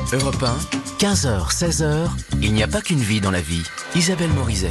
Europe 1, 15h, 16h, il n'y a pas qu'une vie dans la vie. Isabelle Morizet.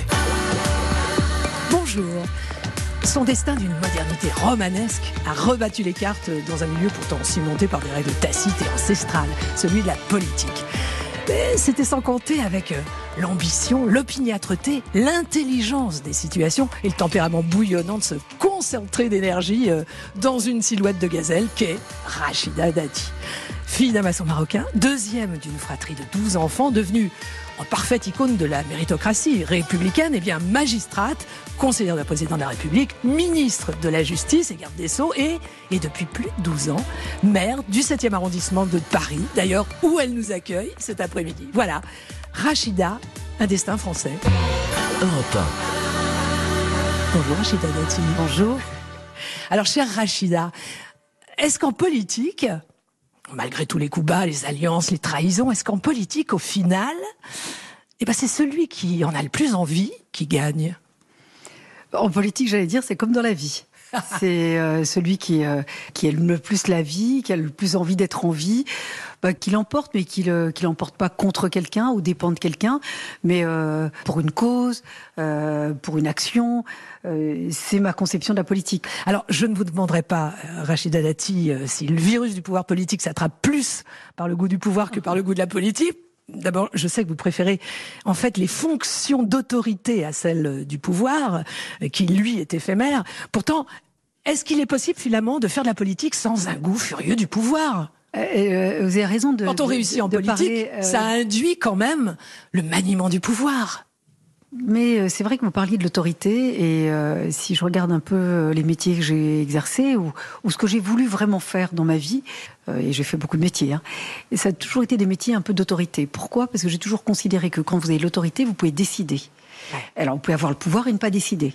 Bonjour. Son destin d'une modernité romanesque a rebattu les cartes dans un milieu pourtant cimenté par des règles tacites et ancestrales, celui de la politique. Mais c'était sans compter avec l'ambition, l'opiniâtreté, l'intelligence des situations et le tempérament bouillonnant de se concentrer d'énergie dans une silhouette de gazelle qu'est Rachida Dati. Fille d'un maçon marocain, deuxième d'une fratrie de 12 enfants, devenue en parfaite icône de la méritocratie républicaine, et bien magistrate, conseillère de la présidente de la République, ministre de la Justice et garde des Sceaux et depuis plus de 12 ans, maire du 7e arrondissement de Paris, d'ailleurs où elle nous accueille cet après-midi. Voilà, Rachida, un destin français. Europe 1. Bonjour Rachida Dati. Bonjour. Alors chère Rachida, est-ce qu'en politique, malgré tous les coups bas, les alliances, les trahisons, est-ce qu'en politique, au final, c'est celui qui en a le plus envie qui gagne? En politique, j'allais dire, c'est comme dans la vie. C'est celui qui aime le plus la vie, qui a le plus envie d'être en vie, qui l'emporte, mais qui l'emporte pas contre quelqu'un ou dépend de quelqu'un, mais pour une cause, pour une action. C'est ma conception de la politique. Alors, je ne vous demanderai pas, Rachida Dati, si le virus du pouvoir politique s'attrape plus par le goût du pouvoir que par le goût de la politique. D'abord, je sais que vous préférez en fait les fonctions d'autorité à celles du pouvoir, qui lui est éphémère. Pourtant, est-ce qu'il est possible finalement de faire de la politique sans un goût furieux du pouvoir ? Vous avez raison de... Quand on réussit en politique, parler, ça induit quand même le maniement du pouvoir. Mais c'est vrai que vous parliez de l'autorité et si je regarde un peu les métiers que j'ai exercés ou ce que j'ai voulu vraiment faire dans ma vie, et j'ai fait beaucoup de métiers, et ça a toujours été des métiers un peu d'autorité. Pourquoi ? Parce que j'ai toujours considéré que quand vous avez l'autorité, vous pouvez décider. Ouais. Alors vous pouvez avoir le pouvoir et ne pas décider.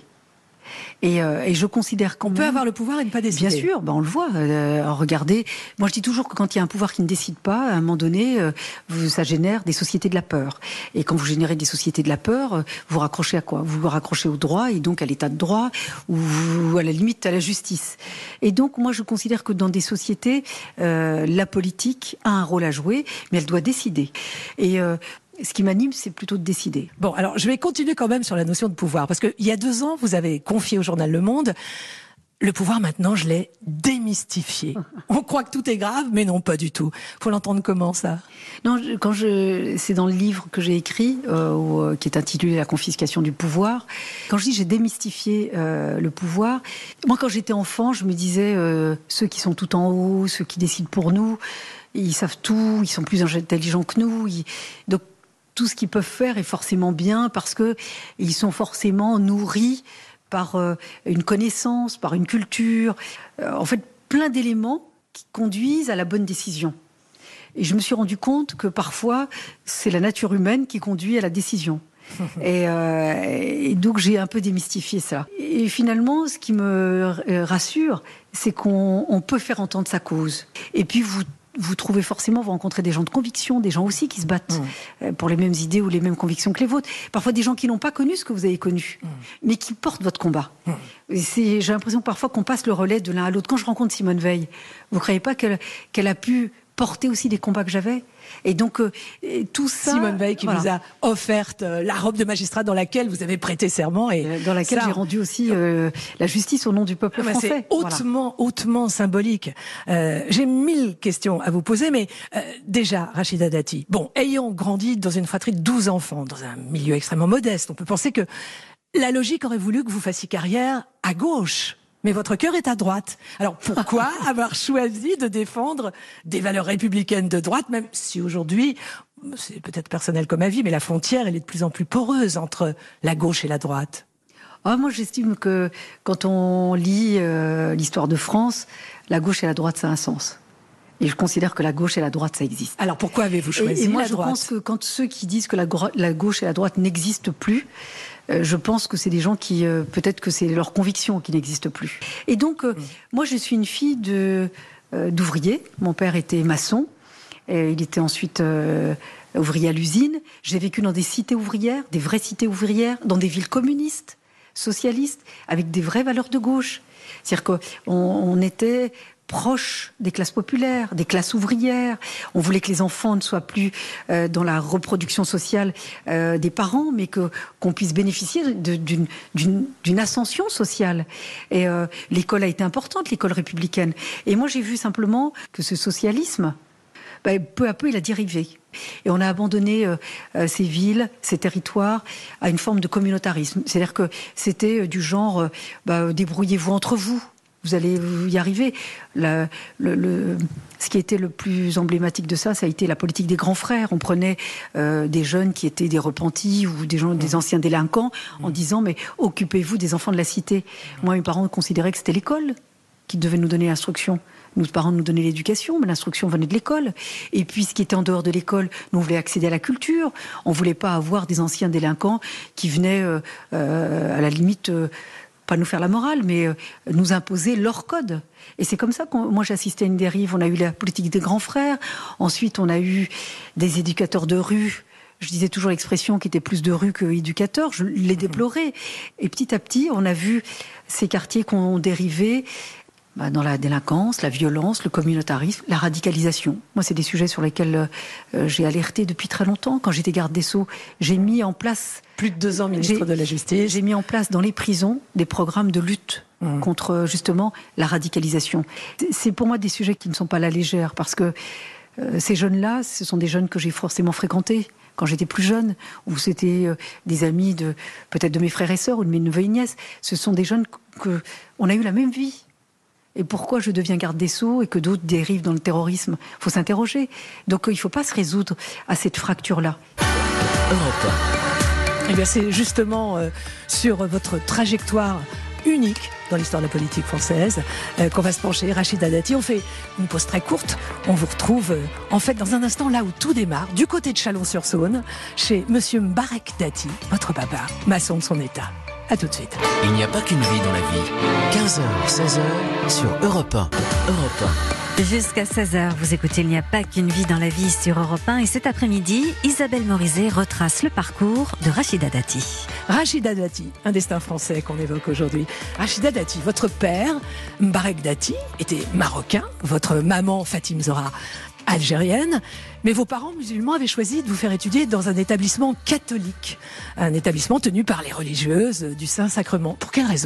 Et je considère qu'on peut avoir le pouvoir et ne pas décider. Bien sûr, on le voit. Regardez, moi je dis toujours que quand il y a un pouvoir qui ne décide pas, à un moment donné, ça génère des sociétés de la peur. Et quand vous générez des sociétés de la peur, vous raccrochez à quoi ? Vous vous raccrochez au droit et donc à l'état de droit ou à la limite à la justice. Et donc moi je considère que dans des sociétés, la politique a un rôle à jouer, mais elle doit décider. Et ce qui m'anime, c'est plutôt de décider. Bon, alors je vais continuer quand même sur la notion de pouvoir, parce qu'il y a 2 ans, vous avez confié au journal Le Monde, le pouvoir maintenant, je l'ai démystifié. On croit que tout est grave, mais non, pas du tout. Faut l'entendre comment, ça ? Non, c'est dans le livre que j'ai écrit, qui est intitulé La confiscation du pouvoir. Quand je dis j'ai démystifié le pouvoir, moi quand j'étais enfant, je me disais, ceux qui sont tout en haut, ceux qui décident pour nous, ils savent tout, ils sont plus intelligents que nous. Donc, tout ce qu'ils peuvent faire est forcément bien parce que ils sont forcément nourris par une connaissance, par une culture. En fait, plein d'éléments qui conduisent à la bonne décision. Et je me suis rendu compte que parfois, c'est la nature humaine qui conduit à la décision. Et donc, j'ai un peu démystifié ça. Et finalement, ce qui me rassure, c'est qu'on peut faire entendre sa cause. Et puis, vous trouvez forcément, vous rencontrez des gens de conviction, des gens aussi qui se battent pour les mêmes idées ou les mêmes convictions que les vôtres. Parfois des gens qui n'ont pas connu ce que vous avez connu, mais qui portent votre combat. J'ai l'impression parfois qu'on passe le relais de l'un à l'autre. Quand je rencontre Simone Veil, vous ne croyez pas qu'elle a pu porter aussi des combats que j'avais ? Et donc, tout ça... Simone Veil qui vous a offert la robe de magistrat dans laquelle vous avez prêté serment. Et dans laquelle j'ai rendu aussi la justice au nom du peuple français. C'est hautement symbolique. J'ai 1000 questions à vous poser, mais déjà, Rachida Dati, ayant grandi dans une fratrie de 12 enfants, dans un milieu extrêmement modeste, on peut penser que la logique aurait voulu que vous fassiez carrière à gauche. Mais votre cœur est à droite. Alors pourquoi avoir choisi de défendre des valeurs républicaines de droite, même si aujourd'hui, c'est peut-être personnel comme avis, mais la frontière, elle est de plus en plus poreuse entre la gauche et la droite. Moi, j'estime que quand on lit l'histoire de France, la gauche et la droite, ça a un sens. Et je considère que la gauche et la droite, ça existe. Alors pourquoi avez-vous choisi et moi, la droite ? Je pense que quand ceux qui disent que la gauche et la droite n'existent plus, je pense que c'est des gens qui, peut-être que c'est leur conviction qui n'existe plus. Et donc, moi, je suis une fille d'ouvrier. Mon père était maçon. Et il était ensuite ouvrier à l'usine. J'ai vécu dans des cités ouvrières, des vraies cités ouvrières, dans des villes communistes, socialistes, avec des vraies valeurs de gauche. C'est-à-dire qu'on était proche des classes populaires, des classes ouvrières. On voulait que les enfants ne soient plus dans la reproduction sociale des parents, mais qu'on puisse bénéficier d'une ascension sociale. Et l'école a été importante, l'école républicaine. Et moi, j'ai vu simplement que ce socialisme, peu à peu, il a dérivé. Et on a abandonné ces villes, ces territoires, à une forme de communautarisme. C'est-à-dire que c'était du genre, débrouillez-vous entre vous. Vous allez y arriver. Ce qui était le plus emblématique de ça a été la politique des grands frères. On prenait des jeunes qui étaient des repentis ou des anciens délinquants en disant « mais occupez-vous des enfants de la cité ». Moi, mes parents considéraient que c'était l'école qui devait nous donner l'instruction. Nos parents nous donnaient l'éducation, mais l'instruction venait de l'école. Et puis, ce qui était en dehors de l'école, nous, on voulait accéder à la culture. On ne voulait pas avoir des anciens délinquants qui venaient, à la limite... pas nous faire la morale, mais nous imposer leur code. Et c'est comme ça que moi j'ai assisté à une dérive. On a eu la politique des grands frères, ensuite on a eu des éducateurs de rue. Je disais toujours l'expression qui était plus de rue que éducateur, je l'ai déploré. Et petit à petit, on a vu ces quartiers qui ont dérivé dans la délinquance, la violence, le communautarisme, la radicalisation. Moi, c'est des sujets sur lesquels j'ai alerté depuis très longtemps. Quand j'étais garde des Sceaux, j'ai mis en place... Plus de 2 ans ministre de la Justice. J'ai mis en place dans les prisons des programmes de lutte contre, justement, la radicalisation. C'est pour moi des sujets qui ne sont pas à la légère, parce que ces jeunes-là, ce sont des jeunes que j'ai forcément fréquentés quand j'étais plus jeune, ou c'était des amis peut-être de mes frères et sœurs ou de mes neveux et nièces. Ce sont des jeunes on a eu la même vie. Et pourquoi je deviens garde des Sceaux et que d'autres dérivent dans le terrorisme ? Il faut s'interroger. Donc il ne faut pas se résoudre à cette fracture-là. Europe 1. Eh bien, c'est justement sur votre trajectoire unique dans l'histoire de la politique française qu'on va se pencher. Rachida Dati, on fait une pause très courte. On vous retrouve en fait dans un instant là où tout démarre, du côté de Chalon-sur-Saône, chez Monsieur Mbarek Dati, votre papa, maçon de son état. À tout de suite. Il n'y a pas qu'une vie dans la vie. 15h, 16h sur Europe 1. Europe 1. Jusqu'à 16h, vous écoutez Il n'y a pas qu'une vie dans la vie sur Europe 1. Et cet après-midi, Isabelle Morizet retrace le parcours de Rachida Dati. Rachida Dati, un destin français qu'on évoque aujourd'hui. Rachida Dati, votre père, Mbarek Dati, était marocain. Votre maman, Fatim Zora, algérienne. Mais vos parents musulmans avaient choisi de vous faire étudier dans un établissement catholique. Un établissement tenu par les religieuses du Saint-Sacrement. Pour quelle raison ?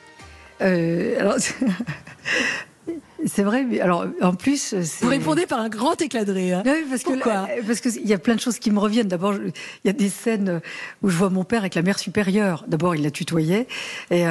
C'est vrai, mais alors en plus... Vous répondez par un grand éclat de rire. Oui, parce qu'il y a plein de choses qui me reviennent. D'abord, il y a des scènes où je vois mon père avec la mère supérieure. D'abord, il la tutoyait. Et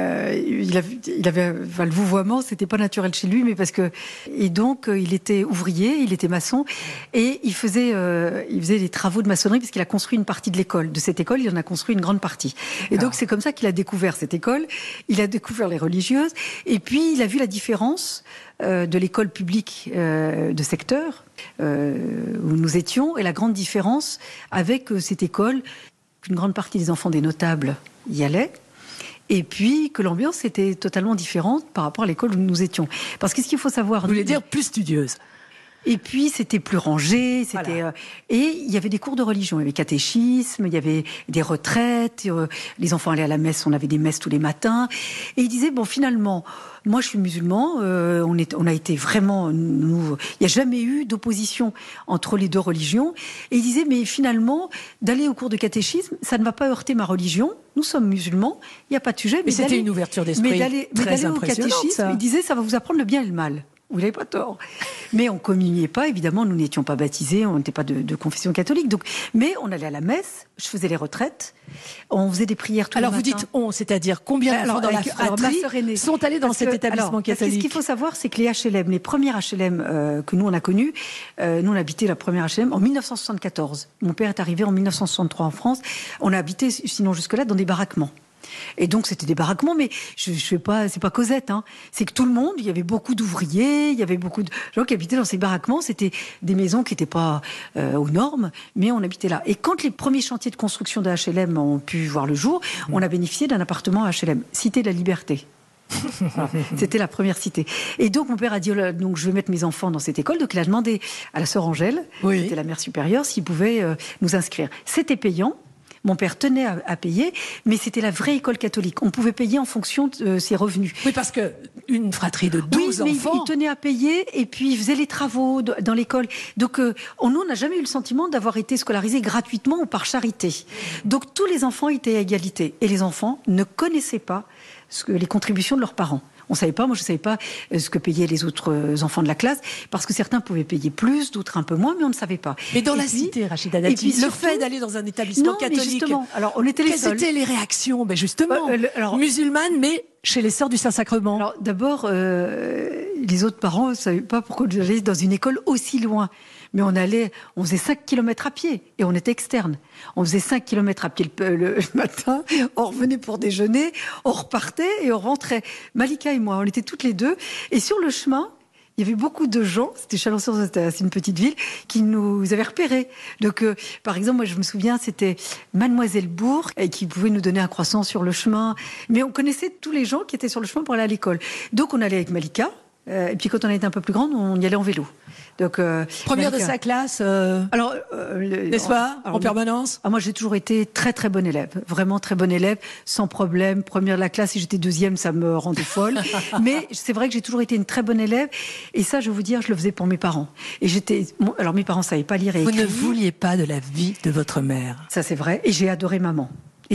il avait le vouvoiement, c'était pas naturel chez lui, mais parce que... Et donc, il était ouvrier, il était maçon, et il faisait des travaux de maçonnerie, parce qu'il a construit une partie de l'école. De cette école, il en a construit une grande partie. Et donc, c'est comme ça qu'il a découvert cette école. Il a découvert les religieuses. Et puis, il a vu la différence de l'école publique de secteur où nous étions, et la grande différence avec cette école, qu'une grande partie des enfants des notables y allaient, et puis que l'ambiance était totalement différente par rapport à l'école où nous étions. Parce que ce qu'il faut savoir... Vous voulez dire plus studieuse ? Et puis, c'était plus rangé, Voilà. Et il y avait des cours de religion, il y avait catéchisme, il y avait des retraites, les enfants allaient à la messe, on avait des messes tous les matins. Et il disait, bon, finalement, moi je suis musulman, on a été vraiment, il n'y a jamais eu d'opposition entre les deux religions. Et il disait, mais finalement, d'aller au cours de catéchisme, ça ne va pas heurter ma religion, nous sommes musulmans, il n'y a pas de sujet. Mais c'était une ouverture d'esprit très impressionnante. Au catéchisme, il disait, ça va vous apprendre le bien et le mal. Vous n'avez pas tort. Mais on ne communiait pas, évidemment, nous n'étions pas baptisés, on n'était pas de confession catholique. Donc, mais on allait à la messe, je faisais les retraites, on faisait des prières tous les matins. Alors vous dites on, c'est-à-dire combien d'enfants dans la fratrie sont allés dans cet établissement catholique ? Ce qu'il faut savoir, c'est que les HLM, les premières HLM que nous on a connues, nous on habitait la première HLM en 1974. Mon père est arrivé en 1963 en France. On a habité, sinon jusque-là, dans des baraquements. Et donc c'était des baraquements, mais je sais pas, c'est pas Cosette, hein. C'est que tout le monde, il y avait beaucoup d'ouvriers, il y avait beaucoup de gens qui habitaient dans ces baraquements. C'était des maisons qui n'étaient pas aux normes, mais on habitait là. Et quand les premiers chantiers de construction de HLM ont pu voir le jour, on a bénéficié d'un appartement à HLM, Cité de la Liberté. C'était la première cité. Et donc mon père a dit, donc je vais mettre mes enfants dans cette école. Donc il a demandé à la sœur Angèle, qui était la mère supérieure, s'il pouvait nous inscrire. C'était payant. Mon père tenait à payer, mais c'était la vraie école catholique. On pouvait payer en fonction de ses revenus. Oui, parce que une fratrie de 12 enfants. Il tenait à payer et puis il faisait les travaux dans l'école. Donc, nous, on n'a jamais eu le sentiment d'avoir été scolarisés gratuitement ou par charité. Donc, tous les enfants étaient à égalité. Et les enfants ne connaissaient pas les contributions de leurs parents. On ne savait pas, moi je ne savais pas ce que payaient les autres enfants de la classe, parce que certains pouvaient payer plus, d'autres un peu moins, mais on ne savait pas. Mais dans la cité, Rachida Dati, le fait d'aller dans un établissement catholique, justement, alors on était les seuls. Quelles étaient les réactions? Justement, musulmanes, mais chez les Sœurs du Saint-Sacrement. Alors d'abord, les autres parents ne savaient pas pourquoi j'allais dans une école aussi loin. Mais on faisait 5 km à pied et on était externe. On faisait 5 km à pied le matin, on revenait pour déjeuner, on repartait et on rentrait. Malika et moi, on était toutes les deux. Et sur le chemin, il y avait beaucoup de gens, c'était Chalon-sur-Saône, c'était une petite ville, qui nous avaient repérés. Donc, par exemple, moi je me souviens, c'était Mademoiselle Bourg, qui pouvait nous donner un croissant sur le chemin. Mais on connaissait tous les gens qui étaient sur le chemin pour aller à l'école. Donc on allait avec Malika. Et puis quand on était un peu plus grande, on y allait en vélo. Donc, première de sa classe, n'est-ce pas, en permanence? Moi, j'ai toujours été très très bonne élève, vraiment très bonne élève, sans problème. Première de la classe, si j'étais deuxième, ça me rendait folle. Mais c'est vrai que j'ai toujours été une très bonne élève. Et ça, je vais vous dire, je le faisais pour mes parents. Et alors mes parents savaient pas lire et écrire. Vous ne vouliez pas de la vie de votre mère. Ça, c'est vrai. Et j'ai adoré maman.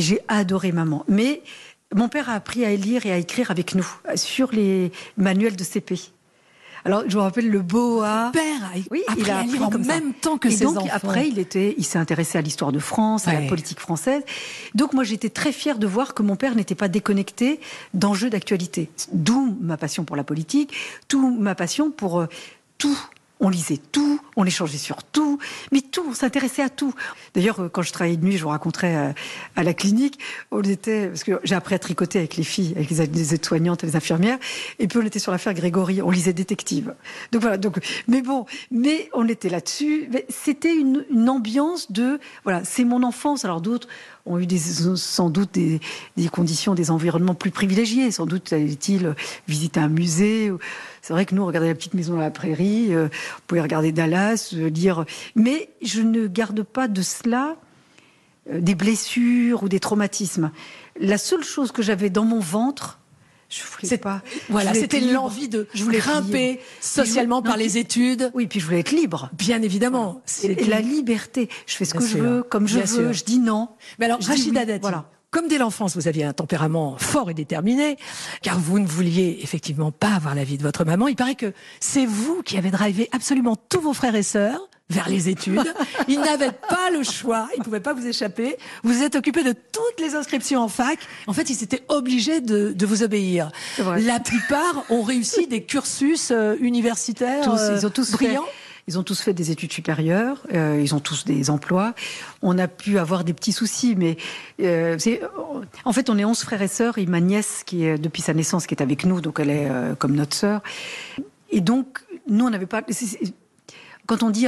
Mais mon père a appris à lire et à écrire avec nous, sur les manuels de CP. Alors, je me rappelle le BOA. Père, il a appris en même temps que ses enfants. Après, il s'est intéressé à l'histoire de France, à la politique française. Donc, moi, j'étais très fière de voir que mon père n'était pas déconnecté d'enjeux d'actualité. D'où ma passion pour la politique, d'où ma passion pour tout. On lisait tout, on échangeait sur tout, mais tout, on s'intéressait à tout. D'ailleurs, quand je travaillais de nuit, je vous raconterai à la clinique, parce que j'ai appris à tricoter avec les filles, avec les aides-soignantes et les infirmières, et puis on était sur l'affaire Grégory, on lisait Détective. Donc voilà, mais on était là-dessus. Mais c'était une ambiance voilà, c'est mon enfance. Alors d'autres ont eu sans doute des conditions, des environnements plus privilégiés. Sans doute allaient-ils visiter un musée. C'est vrai que nous, on regardait La Petite Maison dans la Prairie, on pouvait regarder Dallas, lire. Mais je ne garde pas de cela des blessures ou des traumatismes. La seule chose que j'avais dans mon ventre, je voulais pas. Voilà, c'était l'envie de grimper socialement par les études. Oui, puis je voulais être libre. Bien évidemment. Et la liberté. Je fais ce que je veux, comme je veux, je dis non. Mais alors, Rachida Dati, comme dès l'enfance, vous aviez un tempérament fort et déterminé, car vous ne vouliez effectivement pas avoir la vie de votre maman. Il paraît que c'est vous qui avez drivé absolument tous vos frères et sœurs vers les études. Ils n'avaient pas le choix, ils ne pouvaient pas vous échapper. Vous vous êtes occupé de toutes les inscriptions en fac. En fait, ils étaient obligés de vous obéir. La plupart ont réussi des cursus universitaires ils ont tous brillants. Ils ont tous fait des études supérieures, ils ont tous des emplois. On a pu avoir des petits soucis, mais en fait, on est 11 frères et sœurs. Et ma nièce, qui est depuis sa naissance, qui est avec nous, donc elle est comme notre sœur. Et donc, nous, on n'avait pas... Quand on dit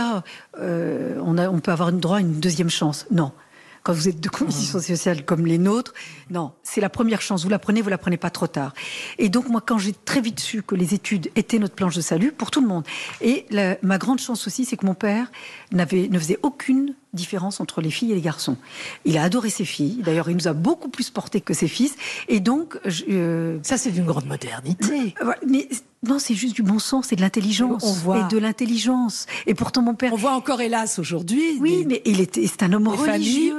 on peut avoir droit à une deuxième chance, non. Quand vous êtes de conditions sociales comme les nôtres, non, c'est la première chance. Vous la prenez pas trop tard. Et donc moi, quand j'ai très vite su que les études étaient notre planche de salut pour tout le monde, et ma grande chance aussi, c'est que mon père ne faisait aucune différence entre les filles et les garçons. Il a adoré ses filles. D'ailleurs, il nous a beaucoup plus portés que ses fils. Et donc, ça, c'est d'une grande modernité. Mais non, c'est juste du bon sens, c'est de l'intelligence. Et de l'intelligence. Et pourtant, mon père... On voit encore, hélas, aujourd'hui... Oui, mais c'est un homme religieux.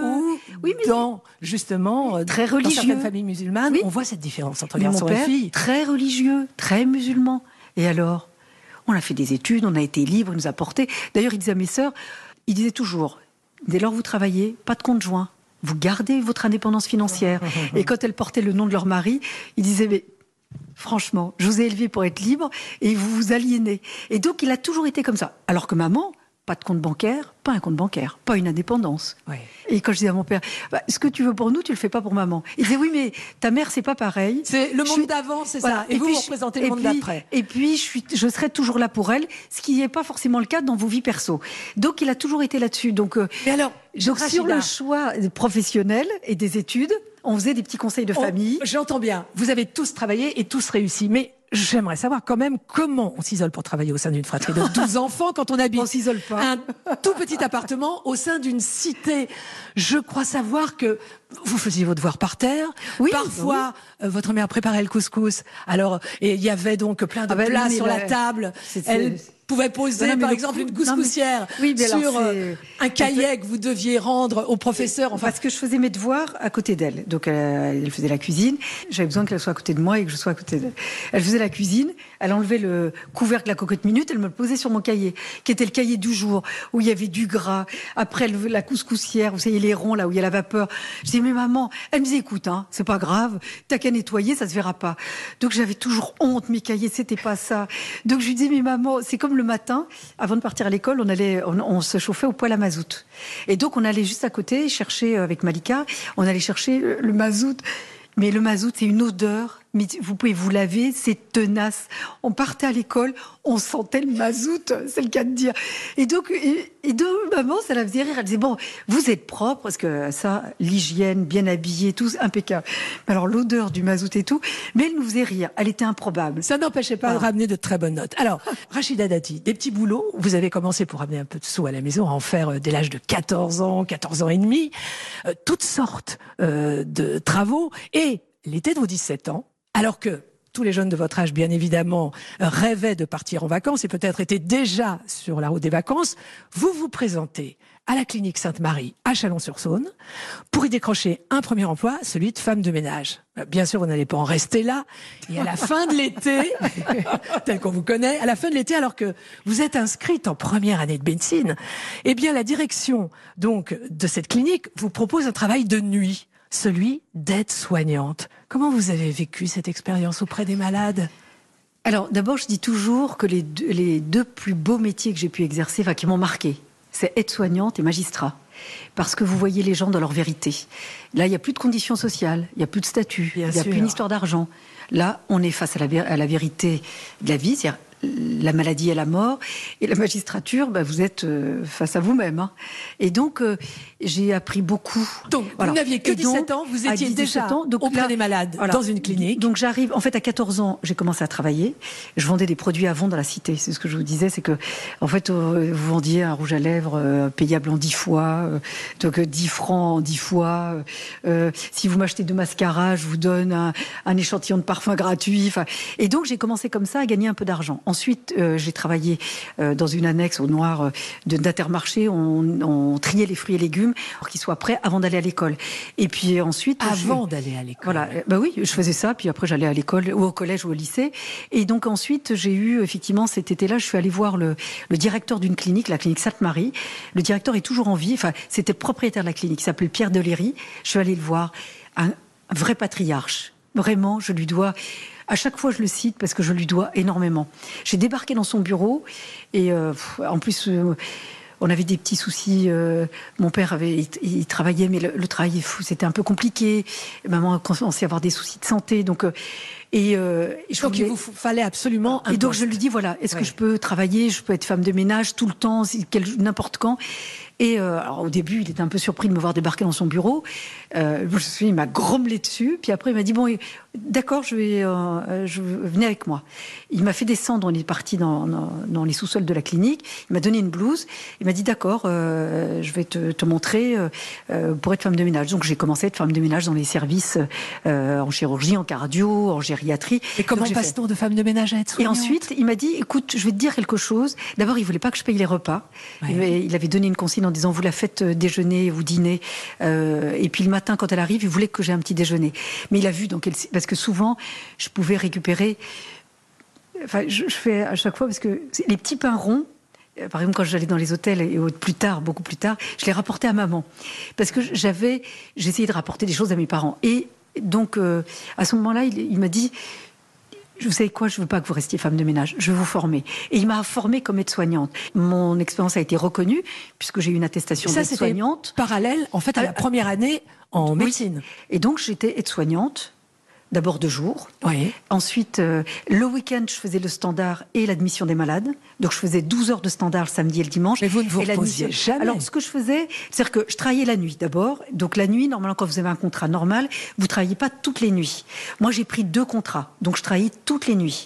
Justement, très religieux. Dans certaines familles musulmanes, on voit cette différence entre garçons et filles. Très religieux, très musulman. Et alors, on a fait des études, on a été libre, il nous a portés. D'ailleurs, il disait à mes sœurs, il disait toujours... Dès lors que vous travaillez, pas de compte joint. Vous gardez votre indépendance financière. Et quand elles portaient le nom de leur mari, il disait, mais franchement, je vous ai élevé pour être libre et vous vous aliénez. Et donc, il a toujours été comme ça. Alors que maman, pas de compte bancaire, pas un compte bancaire, pas une indépendance. Oui. Et quand je disais à mon père, ce que tu veux pour nous, tu le fais pas pour maman. Il disait, oui, mais ta mère, c'est pas pareil. C'est le monde d'avant, c'est ça. Et vous représentez le monde d'après. Et puis, je serai toujours là pour elle, ce qui n'est pas forcément le cas dans vos vies perso. Donc, il a toujours été là-dessus. Donc, sur le choix professionnel et des études, on faisait des petits conseils de famille. J'entends bien. Vous avez tous travaillé et tous réussi. Mais j'aimerais savoir quand même comment on s'isole pour travailler au sein d'une fratrie de 12 enfants quand on habite On s'isole pas. un tout petit appartement au sein d'une cité. Je crois savoir que vous faisiez vos devoirs par terre. Oui, Parfois, votre mère préparait le couscous. Alors, et il y avait donc plein de plats sur la table. Elle pouvait poser, par exemple, une couscoussière sur un cahier que vous deviez rendre au professeur. Enfin, parce que je faisais mes devoirs à côté d'elle. Donc, elle faisait la cuisine. J'avais besoin qu'elle soit à côté de moi et que je sois à côté d'elle. Elle faisait la cuisine. Elle enlevait le couvercle de la cocotte minute. Elle me le posait sur mon cahier, qui était le cahier du jour, où il y avait du gras. Après, la couscoussière, vous savez, les ronds, là où il y a la vapeur. Je disais, mais maman, elle me disait, écoute, hein, c'est pas grave. T'as qu'à nettoyer, ça se verra pas. Donc, j'avais toujours honte. Mes cahiers, c'était pas ça. Donc, je lui disais, mais maman, c'est comme le matin, avant de partir à l'école, on se chauffait au poêle à mazout. Et donc, on allait juste à côté chercher, avec Malika, on allait chercher le mazout. Mais le mazout, c'est une odeur. Mais vous pouvez vous laver, c'est tenace. On partait à l'école, on sentait le mazout, c'est le cas de dire. Et donc, maman, ça la faisait rire. Elle disait, bon, vous êtes propre, parce que ça, l'hygiène, bien habillé, tout, impeccable. Alors, l'odeur du mazout et tout, mais elle nous faisait rire. Elle était improbable. Ça n'empêchait pas de ramener de très bonnes notes. Alors, Rachida Dati, des petits boulots. Vous avez commencé pour ramener un peu de sous à la maison, à en faire dès l'âge de 14 ans et demi. Toutes sortes de travaux. Et l'été de vos 17 ans, alors que tous les jeunes de votre âge, bien évidemment, rêvaient de partir en vacances et peut-être étaient déjà sur la route des vacances, vous vous présentez à la clinique Sainte-Marie à Chalon-sur-Saône pour y décrocher un premier emploi, celui de femme de ménage. Bien sûr, vous n'allez pas en rester là. Et à la fin de l'été, tel qu'on vous connaît, à la fin de l'été, alors que vous êtes inscrite en première année de médecine, eh bien, la direction, donc, de cette clinique vous propose un travail de nuit, celui d'aide-soignante. Comment vous avez vécu cette expérience auprès des malades ? Alors, d'abord, je dis toujours que les deux plus beaux métiers que j'ai pu exercer, enfin, qui m'ont marqué, c'est aide-soignante et magistrat. Parce que vous voyez les gens dans leur vérité. Là, il n'y a plus de conditions sociales, il n'y a plus de statut, il n'y a plus une histoire d'argent. Là, on est face à la vérité de la vie, c'est-à-dire la maladie et la mort. Et la magistrature, vous êtes face à vous-même. Hein. Et donc, j'ai appris beaucoup. Donc, voilà. Vous n'aviez que 17 ans, vous étiez déjà auprès des malades, dans une clinique. Donc, j'arrive, en fait, à 14 ans, j'ai commencé à travailler. Je vendais des produits Avon dans la cité. C'est ce que je vous disais, c'est que, en fait, vous vendiez un rouge à lèvres payable en 10 fois, donc 10 francs en 10 fois. Si vous m'achetez 2 mascaras, je vous donne un échantillon de parfum gratuit. Et donc, j'ai commencé comme ça à gagner un peu d'argent. Ensuite, j'ai travaillé dans une annexe au noir d'Intermarché. On triait les fruits et légumes pour qu'ils soient prêts avant d'aller à l'école. Et puis ensuite... Avant d'aller à l'école. Voilà. Oui, je faisais ça. Puis après, j'allais à l'école, ou au collège ou au lycée. Et donc ensuite, j'ai eu, effectivement, cet été-là, je suis allée voir le directeur d'une clinique, la clinique Sainte-Marie. Le directeur est toujours en vie. Enfin, c'était le propriétaire de la clinique. Il s'appelle Pierre Deléry. Je suis allée le voir. Un vrai patriarche. Vraiment, je lui dois... À chaque fois, je le cite parce que je lui dois énormément. J'ai débarqué dans son bureau et en plus, on avait des petits soucis. Mon père il travaillait, mais le travail, c'était un peu compliqué. Maman a commencé à avoir des soucis de santé, donc. Il vous fallait absolument un Et donc poste. je lui dis voilà, est-ce que je peux travailler, je peux être femme de ménage tout le temps, n'importe quand. Et alors, au début, il était un peu surpris de me voir débarquer dans son bureau. Il m'a grommelé dessus. Puis après, il m'a dit bon, d'accord, venez avec moi. Il m'a fait descendre. On est parti dans les sous-sols de la clinique. Il m'a donné une blouse. Il m'a dit d'accord, je vais te montrer pour être femme de ménage. Donc j'ai commencé à être femme de ménage dans les services en chirurgie, en cardio, en gériatrie. Et comment passe-t-on de femme de ménage à être soignante ? Et ensuite, il m'a dit écoute, je vais te dire quelque chose. D'abord, il voulait pas que je paye les repas. Ouais. Il avait donné une consigne en disant vous la faites déjeuner ou dîner et puis le matin quand elle arrive il voulait que j'ai un petit déjeuner, mais il a vu parce que souvent je pouvais récupérer, enfin je fais à chaque fois parce que les petits pains ronds, par exemple quand j'allais dans les hôtels et beaucoup plus tard, je les rapportais à maman parce que j'essayais de rapporter des choses à mes parents et donc à ce moment-là il m'a dit vous savez quoi, je ne veux pas que vous restiez femme de ménage, je vais vous former. Et il m'a formée comme aide-soignante. Mon expérience a été reconnue, puisque j'ai eu une attestation d'aide-soignante. C'était parallèle, en fait, à la première année en médecine. Et donc, j'étais aide-soignante, d'abord de jour. Oui. Ensuite, le week-end, je faisais le standard et l'admission des malades. Donc, je faisais 12 heures de standard le samedi et le dimanche. Mais vous ne vous reposiez jamais. Alors, ce que je faisais, c'est-à-dire que je travaillais la nuit d'abord. Donc, la nuit, normalement, quand vous avez un contrat normal, vous ne travaillez pas toutes les nuits. Moi, j'ai pris 2 contrats. Donc, je travaillais toutes les nuits.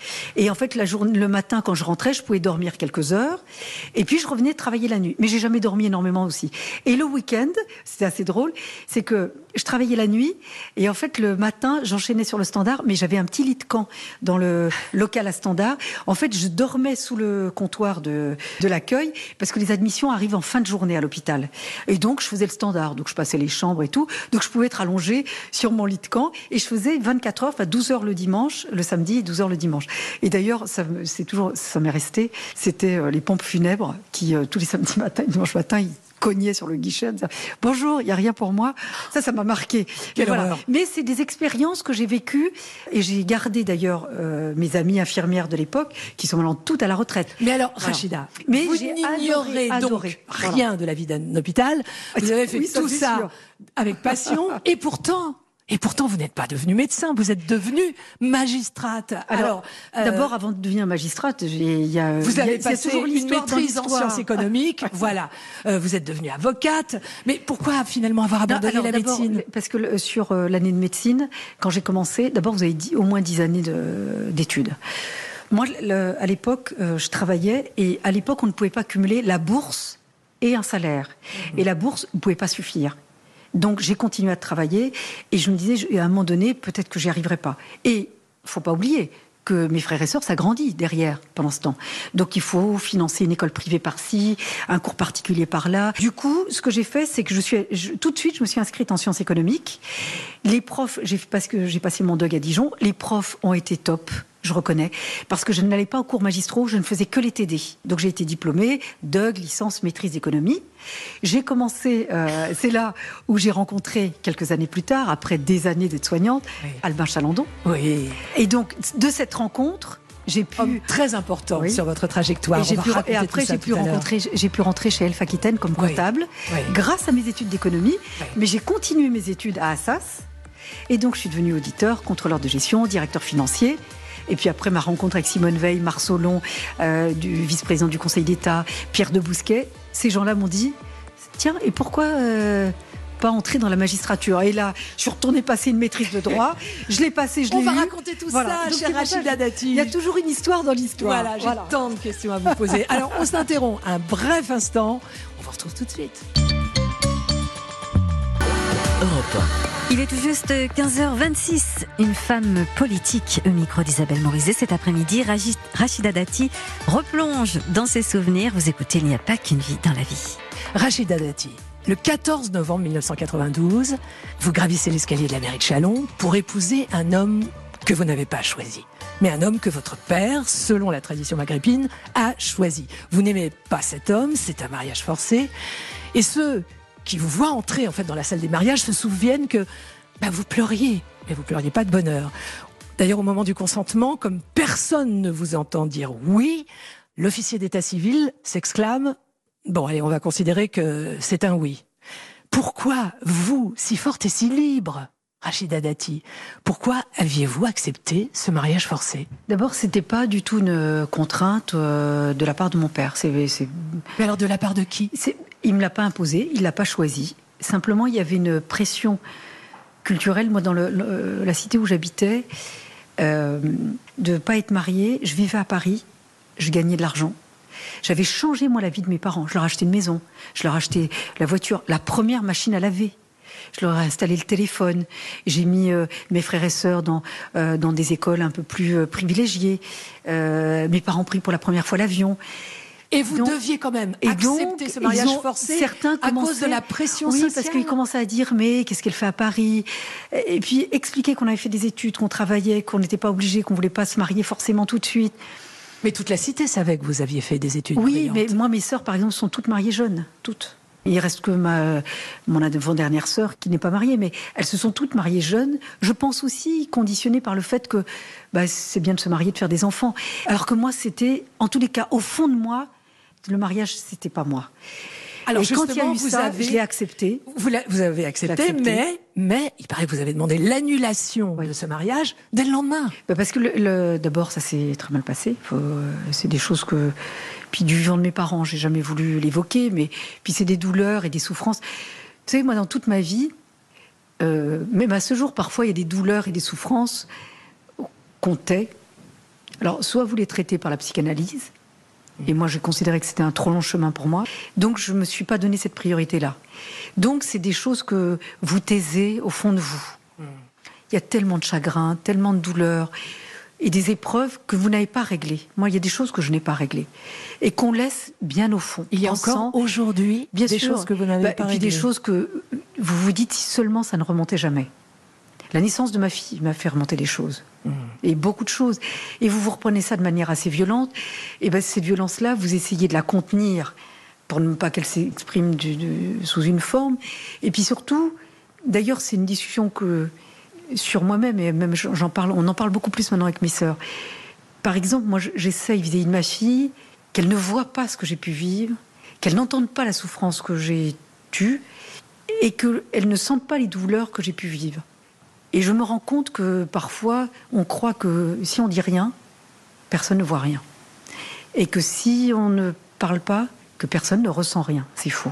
Et en fait, le matin, quand je rentrais, je pouvais dormir quelques heures. Et puis, je revenais travailler la nuit. Mais j'ai jamais dormi énormément aussi. Et le week-end, c'était assez drôle, c'est que je travaillais la nuit. Et en fait, le matin, j'enchaînais sur le Standard. Mais j'avais un petit lit de camp dans le local à Standard. En fait, je dormais sous le comptoir de l'accueil parce que les admissions arrivent en fin de journée à l'hôpital. Et donc, je faisais le Standard. Donc, je passais les chambres et tout. Donc, je pouvais être allongée sur mon lit de camp. Et je faisais 24 heures, enfin 12 heures le dimanche, le samedi, et 12 heures le dimanche. Et d'ailleurs, ça m'est resté, c'était les pompes funèbres qui, tous les samedis matins, dimanche matin, ils cognaient sur le guichet, disaient, bonjour, il n'y a rien pour moi. Ça m'a marqué. Mais c'est des expériences que j'ai vécues et j'ai gardé d'ailleurs mes amies infirmières de l'époque qui sont maintenant toutes à la retraite. Mais alors, Rachida, vous n'ignorez donc rien de la vie d'un hôpital. Vous avez fait tout ça avec passion et pourtant, vous n'êtes pas devenue médecin, vous êtes devenue magistrate. Alors d'abord, avant de devenir magistrate, vous avez passé toujours une maîtrise en sciences économiques. Voilà, vous êtes devenue avocate. Mais pourquoi finalement avoir abandonné la médecine? Parce que sur l'année de médecine, quand j'ai commencé, d'abord vous avez au moins 10 années d'études. Moi, à l'époque, je travaillais et à l'époque, on ne pouvait pas cumuler la bourse et un salaire. Et la bourse ne pouvait pas suffire. Donc j'ai continué à travailler et je me disais, à un moment donné, peut-être que j'y arriverai pas. Et il faut pas oublier que mes frères et sœurs, ça grandit derrière pendant ce temps. Donc il faut financer une école privée par-ci, un cours particulier par-là. Du coup, ce que j'ai fait, c'est que tout de suite, je me suis inscrite en sciences économiques. Les profs, parce que j'ai passé mon DUG à Dijon, les profs ont été top. Je reconnais, parce que je n'allais pas aux cours magistraux, je ne faisais que les TD. Donc j'ai été diplômée, DUG, licence, maîtrise d'économie. J'ai commencé, c'est là où j'ai rencontré, quelques années plus tard, après des années d'être-soignante, Albin Chalandon. Oui. Et donc, de cette rencontre, j'ai pu... Homme très important sur votre trajectoire. Et après, j'ai pu rentrer chez Elf Aquitaine comme comptable, grâce à mes études d'économie. Mais j'ai continué mes études à Assas. Et donc, je suis devenue auditeur, contrôleur de gestion, directeur financier. Et puis après ma rencontre avec Simone Veil, Marc Solon, du vice-président du Conseil d'État, Pierre de Bousquet, ces gens-là m'ont dit, tiens, et pourquoi pas entrer dans la magistrature? Et là, je suis retournée passer une maîtrise de droit, je l'ai passée, je l'ai eu. On va raconter tout ça, chère Rachida Dati. Il y a toujours une histoire dans l'histoire. Voilà, j'ai tant de questions à vous poser. Alors, on s'interrompt un bref instant, on vous retrouve tout de suite. Europe 1. Il est tout juste 15h26. Une femme politique au micro d'Isabelle Morizet. Cet après-midi, Rachida Dati replonge dans ses souvenirs. Vous écoutez, il n'y a pas qu'une vie dans la vie. Rachida Dati, le 14 novembre 1992, vous gravissez l'escalier de la mairie de Châlons pour épouser un homme que vous n'avez pas choisi, mais un homme que votre père, selon la tradition maghrébine, a choisi. Vous n'aimez pas cet homme, c'est un mariage forcé. Et ceux qui vous voient entrer en fait dans la salle des mariages se souviennent que vous pleuriez, mais vous pleuriez pas de bonheur. D'ailleurs, au moment du consentement, comme personne ne vous entend dire oui, l'officier d'état civil s'exclame « Bon, allez, on va considérer que c'est un oui ». Pourquoi vous, si forte et si libre, Rachida Dati, pourquoi aviez-vous accepté ce mariage forcé? D'abord, c'était pas du tout une contrainte de la part de mon père. Mais alors, de la part de qui? Il me l'a pas imposé, il l'a pas choisi. Simplement, il y avait une pression culturelle. Moi, dans la cité où j'habitais, de pas être mariée, je vivais à Paris, je gagnais de l'argent. J'avais changé, moi, la vie de mes parents. Je leur ai acheté une maison, je leur ai acheté la voiture, la première machine à laver. Je leur ai installé le téléphone. J'ai mis mes frères et sœurs dans des écoles un peu plus privilégiées. Mes parents pris pour la première fois l'avion. Et vous deviez quand même accepter ce mariage forcé à cause de la pression sociale. Oui, parce qu'ils commençaient à dire, mais qu'est-ce qu'elle fait à Paris? Et puis expliquer qu'on avait fait des études, qu'on travaillait, qu'on n'était pas obligé, qu'on ne voulait pas se marier forcément tout de suite. Mais toute la cité savait que vous aviez fait des études brillantes. Oui, mais moi, mes sœurs, par exemple, sont toutes mariées jeunes, toutes. Il reste que mon avant-dernière sœur qui n'est pas mariée, mais elles se sont toutes mariées jeunes. Je pense aussi conditionnées par le fait que c'est bien de se marier, de faire des enfants. Alors que moi, c'était, en tous les cas, au fond de moi, le mariage, c'était pas moi. Alors et quand il y a eu ça, je l'ai accepté. Vous avez accepté, mais il paraît que vous avez demandé l'annulation de ce mariage dès le lendemain. Parce que d'abord, ça s'est très mal passé. C'est des choses que... Puis du vivant de mes parents, j'ai jamais voulu l'évoquer, mais puis c'est des douleurs et des souffrances. Vous savez, moi, dans toute ma vie, même à ce jour, parfois, il y a des douleurs et des souffrances qu'on tait. Alors, soit vous les traitez par la psychanalyse, et moi j'ai considéré que c'était un trop long chemin pour moi, donc je ne me suis pas donné cette priorité-là. Donc c'est des choses que vous taisez au fond de vous. Il y a tellement de chagrin, tellement de douleur, et des épreuves que vous n'avez pas réglées. Moi, il y a des choses que je n'ai pas réglées, et qu'on laisse bien au fond. Il y a encore aujourd'hui bien des sûr, choses que vous n'avez pas réglées. Et puis des choses que vous vous dites si seulement ça ne remontait jamais. La naissance de ma fille m'a fait remonter des choses. Et beaucoup de choses. Et vous reprenez ça de manière assez violente. Et bien, cette violence-là, vous essayez de la contenir pour ne pas qu'elle s'exprime sous une forme. Et puis surtout, d'ailleurs, c'est une discussion que sur moi-même, et même on en parle beaucoup plus maintenant avec mes sœurs. Par exemple, moi, j'essaye vis-à-vis de ma fille qu'elle ne voit pas ce que j'ai pu vivre, qu'elle n'entende pas la souffrance que j'ai eue, et qu'elle ne sente pas les douleurs que j'ai pu vivre. Et je me rends compte que parfois, on croit que si on dit rien, personne ne voit rien. Et que si on ne parle pas, que personne ne ressent rien. C'est faux.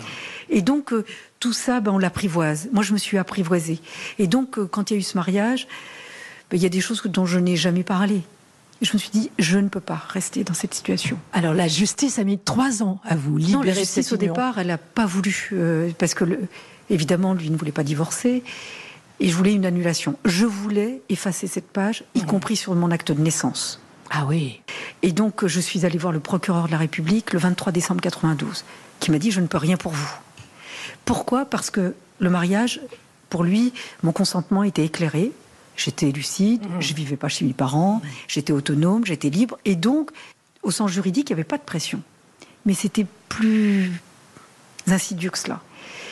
Et donc, tout ça, on l'apprivoise. Moi, je me suis apprivoisée. Et donc, quand il y a eu ce mariage, il y a des choses dont je n'ai jamais parlé. Et je me suis dit, je ne peux pas rester dans cette situation. Alors, la justice a mis 3 ans à vous libérer. Non, la justice, au départ, elle n'a pas voulu. Parce que, évidemment, lui ne voulait pas divorcer. Et je voulais une annulation. Je voulais effacer cette page, y compris sur mon acte de naissance. Ah oui. Et donc, je suis allée voir le procureur de la République le 23 décembre 92, qui m'a dit « Je ne peux rien pour vous ». Pourquoi ? Parce que le mariage, pour lui, mon consentement était éclairé. J'étais lucide, je ne vivais pas chez mes parents, j'étais autonome, j'étais libre. Et donc, au sens juridique, il n'y avait pas de pression. Mais c'était plus insidieux que cela.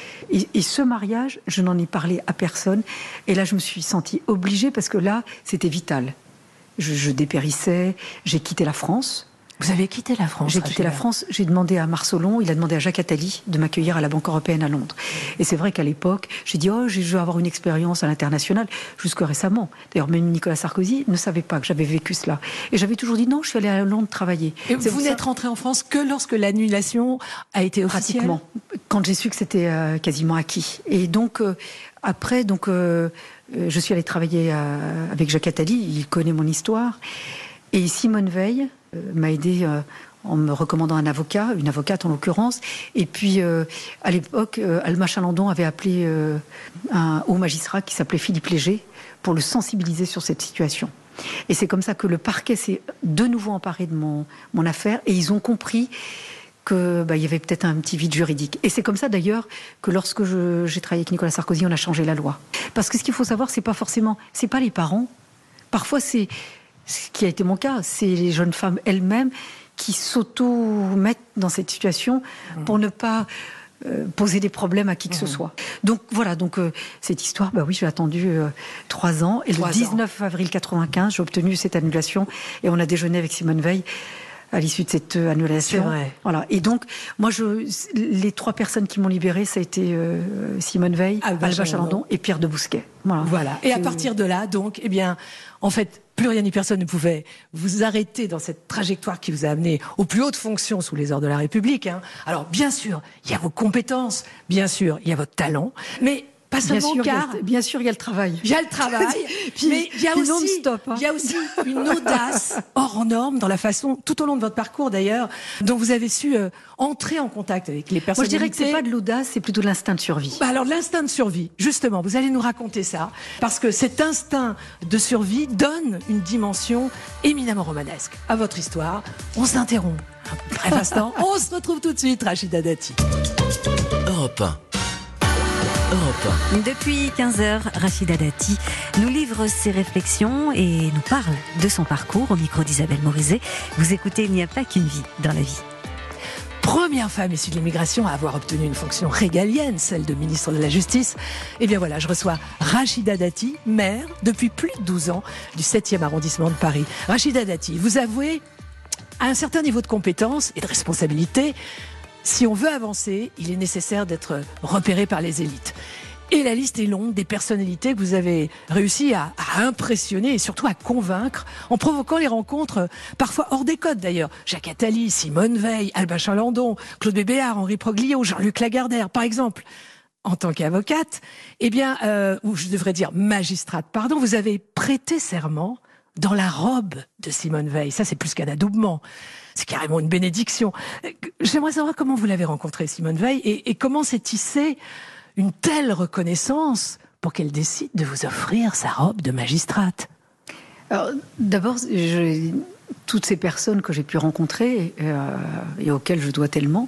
Et ce mariage, je n'en ai parlé à personne. Et là, je me suis sentie obligée, parce que là, c'était vital. Je dépérissais, j'ai quitté la France. Vous avez quitté la France? J'ai quitté la France, j'ai demandé à Marceau-Long, il a demandé à Jacques Attali de m'accueillir à la Banque européenne à Londres. Et c'est vrai qu'à l'époque, j'ai dit, je veux avoir une expérience à l'international, jusque récemment. D'ailleurs, même Nicolas Sarkozy ne savait pas que j'avais vécu cela. Et j'avais toujours dit, non, je suis allée à Londres travailler. Et vous n'êtes rentrée en France que lorsque l'annulation a été officielle? Pratiquement, quand j'ai su que c'était quasiment acquis. Et donc, après, je suis allée travailler avec Jacques Attali, il connaît mon histoire. Et Simone Veil m'a aidée en me recommandant un avocat, une avocate en l'occurrence. Et puis, à l'époque, Alma Chalandon avait appelé un haut magistrat qui s'appelait Philippe Léger pour le sensibiliser sur cette situation. Et c'est comme ça que le parquet s'est de nouveau emparé de mon affaire. Et ils ont compris qu'il y avait peut-être un petit vide juridique. Et c'est comme ça d'ailleurs que lorsque j'ai travaillé avec Nicolas Sarkozy, on a changé la loi. Parce que ce qu'il faut savoir, c'est pas les parents. Parfois, c'est ce qui a été mon cas, c'est les jeunes femmes elles-mêmes qui s'auto-mettent dans cette situation pour ne pas poser des problèmes à qui que ce soit. Donc voilà, cette histoire, oui, j'ai attendu 3 ans. Et le 19 avril 95, j'ai obtenu cette annulation. Et on a déjeuné avec Simone Veil à l'issue de cette annulation. C'est vrai. Voilà. Et donc, moi, les 3 personnes qui m'ont libérée, ça a été Simone Veil, Alba Chalandon et Pierre de Bousquet. Voilà. Et à partir de là, donc, en fait, plus rien ni personne ne pouvait vous arrêter dans cette trajectoire qui vous a amené aux plus hautes fonctions sous les ordres de la République. Alors, bien sûr, il y a vos compétences, bien sûr, il y a votre talent, mais pas seulement bien sûr, il y a le travail. Il y a le travail, mais il y a aussi une audace hors norme dans la façon, tout au long de votre parcours d'ailleurs, dont vous avez su entrer en contact avec les personnalités. Moi, je dirais que c'est pas de l'audace, c'est plutôt de l'instinct de survie. Alors, l'instinct de survie, justement, vous allez nous raconter ça, parce que cet instinct de survie donne une dimension éminemment romanesque à votre histoire. On s'interrompt un bref instant. On se retrouve tout de suite, Rachida Dati. Europe 1. Depuis 15h, Rachida Dati nous livre ses réflexions et nous parle de son parcours au micro d'Isabelle Morizet. Vous écoutez, il n'y a pas qu'une vie dans la vie. Première femme issue de l'immigration à avoir obtenu une fonction régalienne, celle de ministre de la Justice. Et bien voilà, je reçois Rachida Dati, maire depuis plus de 12 ans du 7e arrondissement de Paris. Rachida Dati, vous avouez à un certain niveau de compétence et de responsabilité. Si on veut avancer, il est nécessaire d'être repéré par les élites. Et la liste est longue des personnalités que vous avez réussi à impressionner et surtout à convaincre en provoquant les rencontres parfois hors des codes d'ailleurs. Jacques Attali, Simone Veil, Alba Chalandon, Claude Bébéar, Henri Proglio, Jean-Luc Lagardère par exemple. En tant qu'avocate, ou je devrais dire magistrate, vous avez prêté serment dans la robe de Simone Veil. Ça, c'est plus qu'un adoubement. C'est carrément une bénédiction. J'aimerais savoir comment vous l'avez rencontrée, Simone Veil, et comment s'est tissée une telle reconnaissance pour qu'elle décide de vous offrir sa robe de magistrate. Alors, d'abord, toutes ces personnes que j'ai pu rencontrer et auxquelles je dois tellement,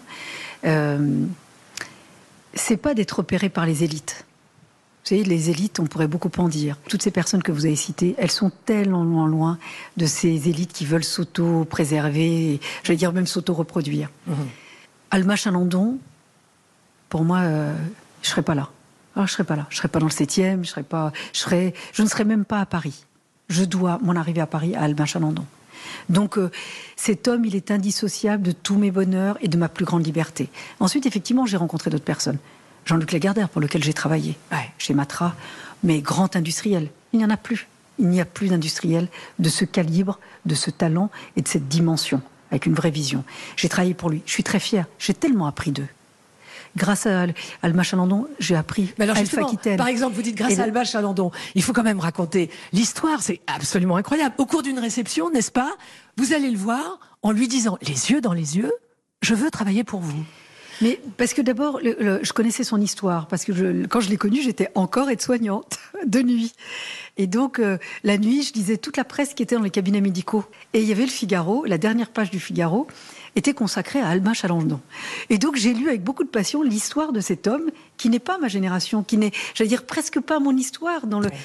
c'est pas d'être repéré par les élites. Vous savez, les élites, on pourrait beaucoup en dire. Toutes ces personnes que vous avez citées, elles sont tellement loin de ces élites qui veulent s'auto-préserver, j'allais dire même s'auto-reproduire. Alma Chalandon, pour moi, je serais pas là. Alors, je serais pas là. Je serais pas dans le 7e, je ne serais même pas à Paris. Je dois mon arrivée à Paris à Alma Chalandon. Donc, cet homme, il est indissociable de tous mes bonheurs et de ma plus grande liberté. Ensuite, effectivement, j'ai rencontré d'autres personnes. Jean-Luc Lagardère, pour lequel j'ai travaillé, chez Matra, mais grand industriel. Il n'y en a plus. Il n'y a plus d'industriel de ce calibre, de ce talent et de cette dimension, avec une vraie vision. J'ai travaillé pour lui. Je suis très fière. J'ai tellement appris d'eux. Grâce à Alma Chalandon, j'ai appris Alpha Aquitaine. Par exemple, vous dites grâce à Alma Chalandon. Il faut quand même raconter l'histoire, c'est absolument incroyable. Au cours d'une réception, n'est-ce pas, vous allez le voir en lui disant, les yeux dans les yeux, je veux travailler pour vous. Mais parce que d'abord, je connaissais son histoire, parce que quand je l'ai connue, j'étais encore aide-soignante de nuit. Et donc, la nuit, je lisais toute la presse qui était dans les cabinets médicaux. Et il y avait le Figaro, la dernière page du Figaro était consacrée à Alma Chalandon. Et donc, j'ai lu avec beaucoup de passion l'histoire de cet homme qui n'est pas ma génération, qui n'est, j'allais dire, presque pas mon histoire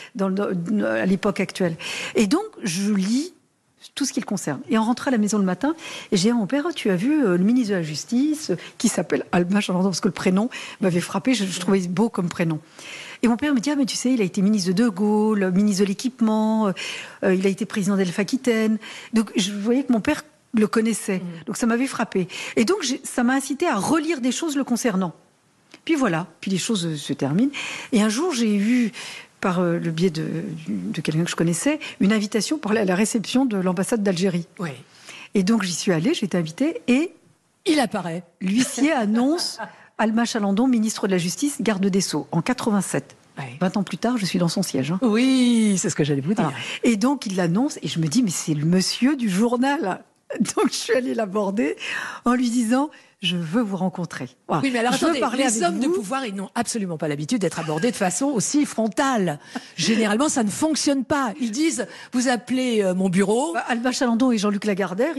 à l'époque actuelle. Et donc, je lis tout ce qui le concerne. Et on rentrait à la maison le matin, et j'ai dit à mon père, tu as vu le ministre de la Justice, qui s'appelle Alma Chalandon, parce que le prénom m'avait frappé, je trouvais beau comme prénom. Et mon père me dit, mais tu sais, il a été ministre de Gaulle, ministre de l'Équipement, il a été président d'Alpha Aquitaine. Donc je voyais que mon père le connaissait. Donc ça m'avait frappé. Et donc ça m'a incité à relire des choses le concernant. Puis voilà, puis les choses se terminent. Et un jour, j'ai eu, par le biais de quelqu'un que je connaissais, une invitation pour aller à la réception de l'ambassade d'Algérie. Oui. Et donc j'y suis allée, j'ai été invitée, et il apparaît. L'huissier annonce Alma Chalandon, ministre de la Justice, garde des Sceaux, en 87. Oui. 20 ans plus tard, je suis dans son siège. Oui, c'est ce que j'allais vous dire. Alors, et donc il l'annonce, et je me dis, mais c'est le monsieur du journal. Donc je suis allée l'aborder en lui disant, je veux vous rencontrer. Voilà. Oui, mais alors attendez, les hommes de pouvoir, ils n'ont absolument pas l'habitude d'être abordés de façon aussi frontale. Généralement, ça ne fonctionne pas. Ils disent, vous appelez mon bureau. Alma Chalandon et Jean-Luc Lagardère,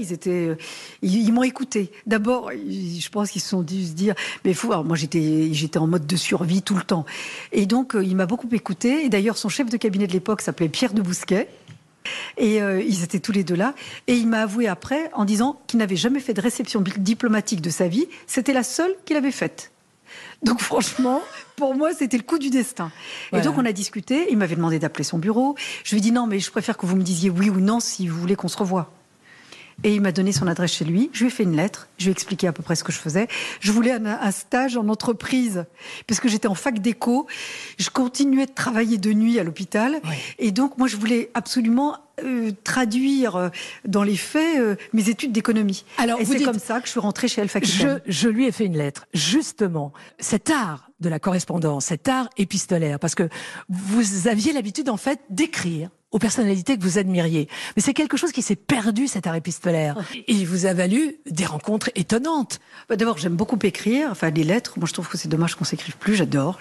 ils m'ont écouté. D'abord, je pense qu'ils se sont dû se dire, mais moi j'étais en mode de survie tout le temps. Et donc, il m'a beaucoup écouté. Et d'ailleurs, son chef de cabinet de l'époque s'appelait Pierre de Bousquet. Et ils étaient tous les deux là. Et il m'a avoué après en disant qu'il n'avait jamais fait de réception diplomatique de sa vie. C'était la seule qu'il avait faite. Donc franchement, pour moi, c'était le coup du destin. Voilà. Et donc on a discuté. Il m'avait demandé d'appeler son bureau. Je lui ai dit non, mais je préfère que vous me disiez oui ou non si vous voulez qu'on se revoie. Et il m'a donné son adresse chez lui. Je lui ai fait une lettre. Je lui ai expliqué à peu près ce que je faisais. Je voulais un stage en entreprise, parce que j'étais en fac d'éco. Je continuais de travailler de nuit à l'hôpital. Oui. Et donc, moi, je voulais absolument traduire dans les faits mes études d'économie. Alors, et c'est comme ça que je suis rentrée chez Alpha Aquitaine. Je lui ai fait une lettre. Justement, cet art de la correspondance, cet art épistolaire, parce que vous aviez l'habitude, en fait, d'écrire aux personnalités que vous admiriez. Mais c'est quelque chose qui s'est perdu, cet art épistolaire. Et il vous a valu des rencontres étonnantes. D'abord, j'aime beaucoup écrire, enfin les lettres. Moi, je trouve que c'est dommage qu'on s'écrive plus, j'adore.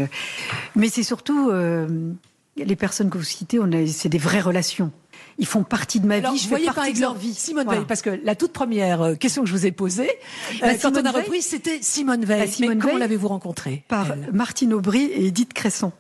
Mais c'est surtout, les personnes que vous citez, c'est des vraies relations. Ils font partie de ma vie, je fais partie de leur vie. Simone Veil, parce que la toute première question que je vous ai posée, quand on a repris, c'était Simone Veil. Mais comment l'avez-vous rencontrée? Par Martine Aubry et Edith Cresson.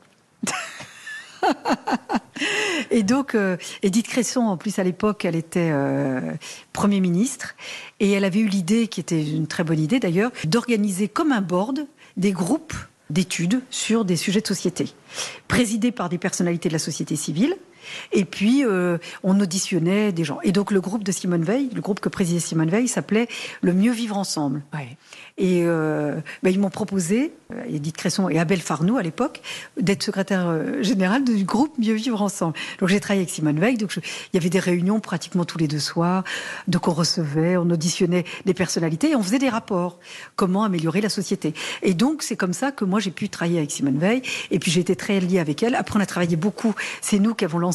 Et donc, Edith Cresson, en plus à l'époque, elle était Premier ministre, et elle avait eu l'idée, qui était une très bonne idée d'ailleurs, d'organiser comme un board des groupes d'études sur des sujets de société, présidés par des personnalités de la société civile. Et puis, on auditionnait des gens. Et donc, le groupe de Simone Veil, le groupe que présidait Simone Veil, s'appelait Le Mieux Vivre Ensemble. Ouais. Et ils m'ont proposé, Edith Cresson et Abel Farnoux à l'époque, d'être secrétaire général du groupe Mieux Vivre Ensemble. Donc, j'ai travaillé avec Simone Veil. Donc, il y avait des réunions pratiquement tous les 2 soirs. Donc, on recevait, on auditionnait des personnalités et on faisait des rapports. Comment améliorer la société. Et donc, c'est comme ça que moi, j'ai pu travailler avec Simone Veil. Et puis, j'ai été très liée avec elle. Après, on a travaillé beaucoup. C'est nous qui avons lancé